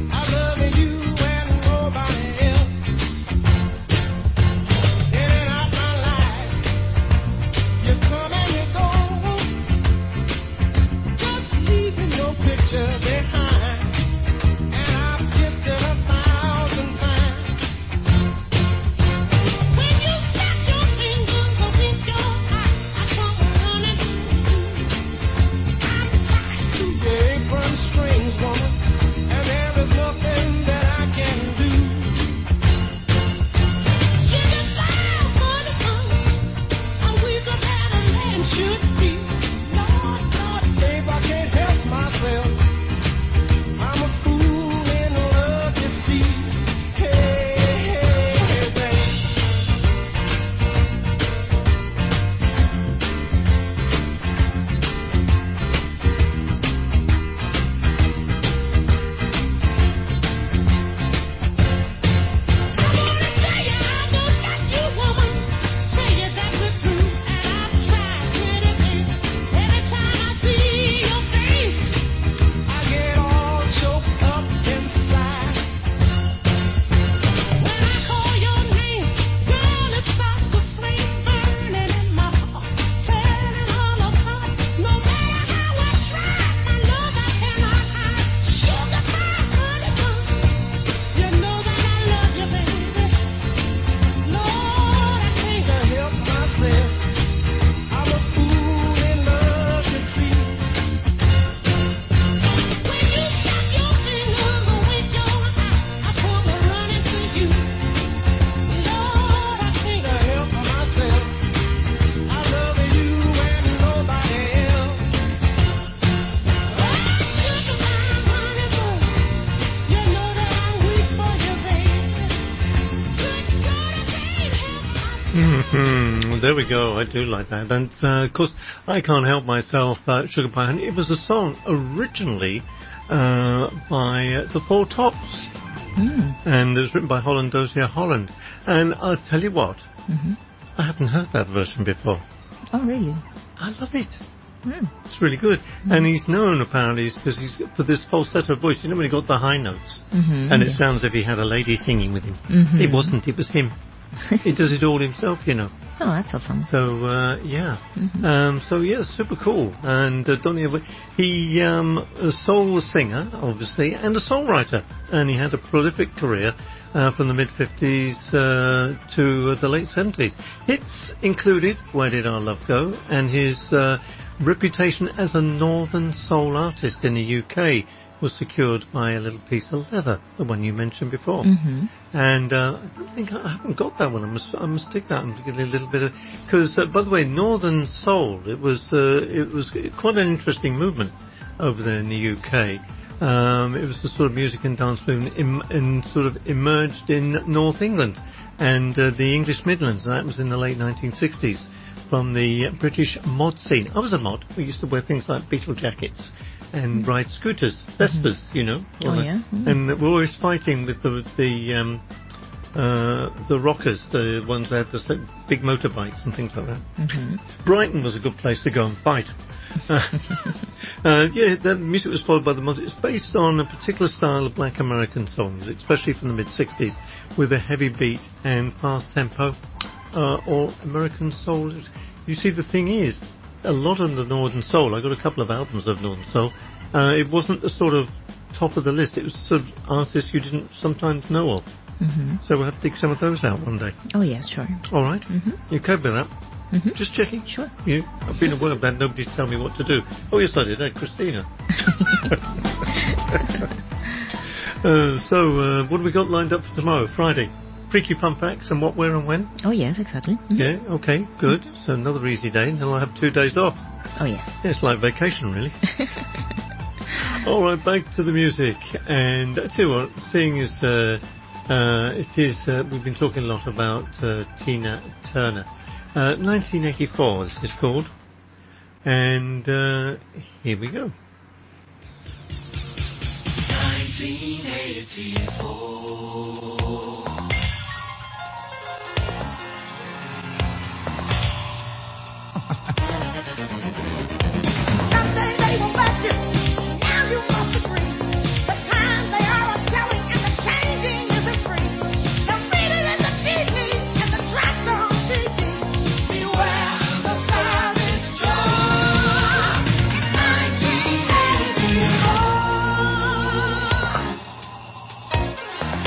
Mm-hmm. There we go. I do like that. And, uh, of course, I Can't Help Myself, uh, Sugar Pie Honey. It was a song originally uh, by uh, the Four Tops. Mm. And it was written by Holland Dozier Holland. And I'll tell you what, Mm-hmm. I haven't heard that version before. Oh, really? I love it. Mm. It's really good. Mm. And he's known, apparently, because he's for this falsetto voice. You know when he got the high notes? Mm-hmm, and it yeah. sounds as if he had a lady singing with him. Mm-hmm. It wasn't. It was him. He does it all himself, you know. Oh, that's awesome. So, uh, yeah. Mm-hmm. Um, so, yeah, super cool. And uh, Donny, he um, a soul singer, obviously, and a songwriter. And he had a prolific career uh, from the mid-fifties uh, to uh, the late seventies. Hits included Where Did Our Love Go? And his uh, reputation as a northern soul artist in the U K was secured by a little piece of leather, the one you mentioned before. Mm-hmm. And uh, I don't think I haven't got that one. I must I must take that and give it a little bit of because uh, by the way, Northern Soul it was uh, it was quite an interesting movement over there in the U K. Um, it was the sort of music and dance movement in, in sort of emerged in North England and uh, the English Midlands, and that was in the late nineteen sixties from the British mod scene. I was a mod. We used to wear things like beetle jackets and ride scooters, Vespers, mm-hmm. you know. Oh, yeah? Mm. And we're always fighting with the the um, uh, the rockers, the ones that had the big motorbikes and things like that. Mm-hmm. Brighton was a good place to go and fight. uh, uh, yeah, the music was followed by the mod. It's based on a particular style of black American songs, especially from the mid-sixties, with a heavy beat and fast tempo, uh, or American soul. You see, the thing is, a lot of the Northern Soul, I got a couple of albums of Northern Soul, uh, it wasn't the sort of top of the list, it was sort of artists you didn't sometimes know of. Mm-hmm. So we'll have to dig some of those out one day. Oh, yes, sure. All right? Mm-hmm. You okay with that? Mm-hmm. Just checking. Sure. You, I've been at work, but nobody to tell me what to do. Oh, yes, I did. Hey, Christina. uh, so, uh, what have we got lined up for tomorrow, Friday? Freaky Fun Facts and what, where and when? Oh, yes, exactly. Mm-hmm. Yeah, okay, good. So another easy day, and then I'll have two days off. Oh, yes. Yeah, it's like vacation, really. All right, back to the music. And I tell you what, seeing as uh, uh, it is, uh, we've been talking a lot about uh, Tina Turner. Uh, nineteen eighty-four, this is called. And uh, here we go. nineteen eighty-four. Someday they will bet you. Now you must agree. The time they are telling and the changing isn't free. They'll read it in the T V and the tracks are on T V. Beware the savage drum. nineteen eighty-four.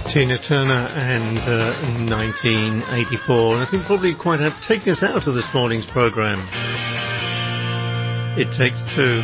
Tina Turner and uh, nineteen eighty-four, and I think probably quite have taken us out of this morning's programme. It Takes Two.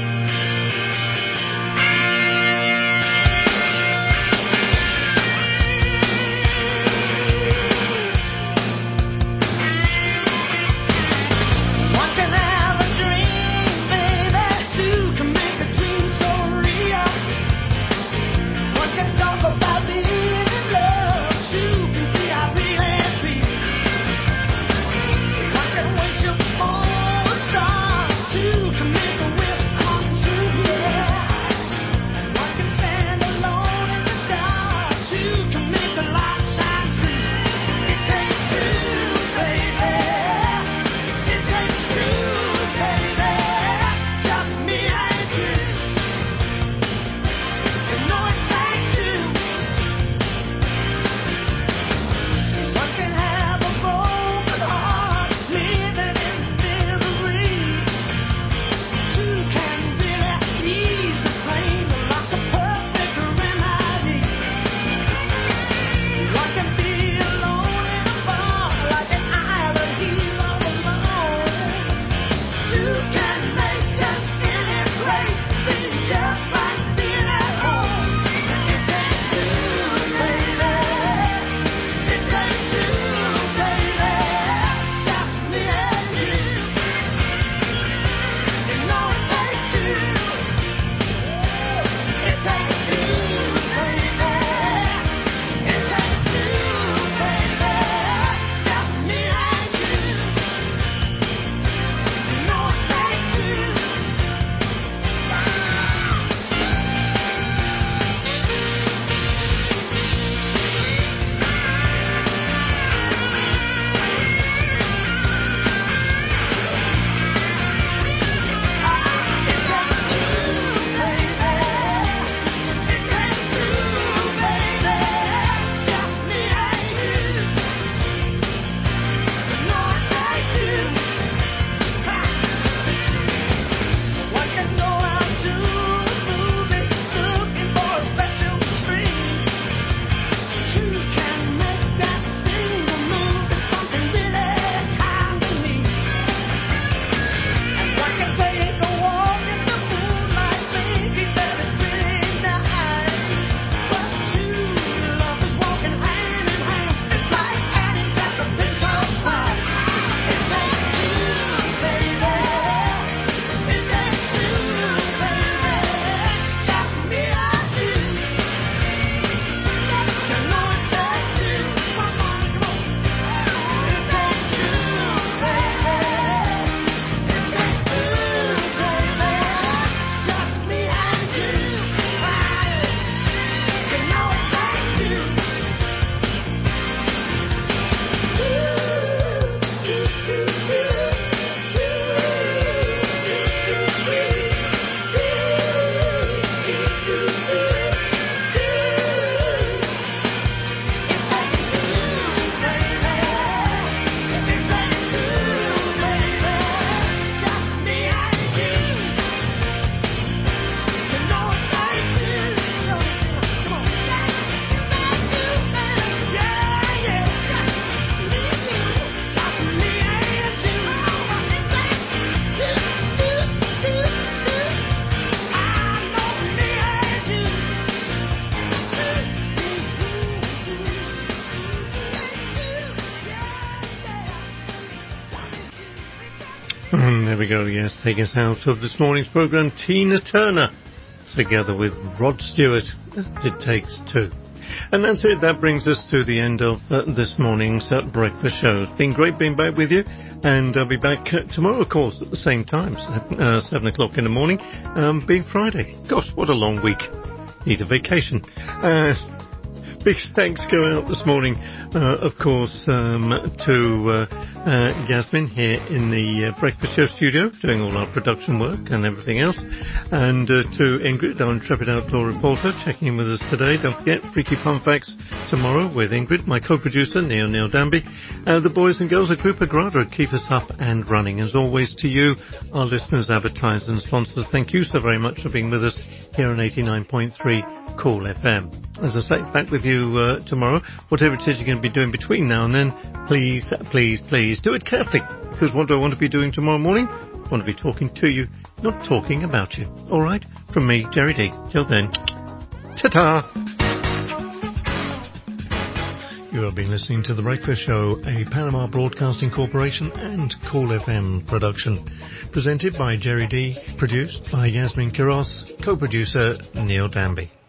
And there we go, yes, taking us out of this morning's programme, Tina Turner, together with Rod Stewart. It Takes Two. And that's it, that brings us to the end of uh, this morning's uh, breakfast show. It's been great being back with you, and I'll be back uh, tomorrow, of course, at the same time, uh, seven o'clock in the morning, um, being Friday. Gosh, what a long week. Need a vacation. Uh, big thanks go out this morning, uh, of course, um, to uh, Uh, Yasmin here in the uh, Breakfast Show studio, doing all our production work and everything else. And uh, to Ingrid, our intrepid outdoor reporter, checking in with us today. Don't forget, Freaky Fun Facts tomorrow with Ingrid, my co-producer, Neil Neil Danby. Uh, the boys and girls at Group Agrada keep us up and running. As always, to you, our listeners, advertisers and sponsors, thank you so very much for being with us here on eighty-nine point three Cool F M. As I say, back with you uh, tomorrow. Whatever it is you're going to be doing between now and then, please, please, please do it carefully. Because what do I want to be doing tomorrow morning? I want to be talking to you, not talking about you. All right? From me, Jerry D. Till then, ta-ta! You have been listening to The Breakfast Show, a Panama Broadcasting Corporation and Cool F M production. Presented by Jerry D. Produced by Yasmin Kiros. Co-producer Neil Danby.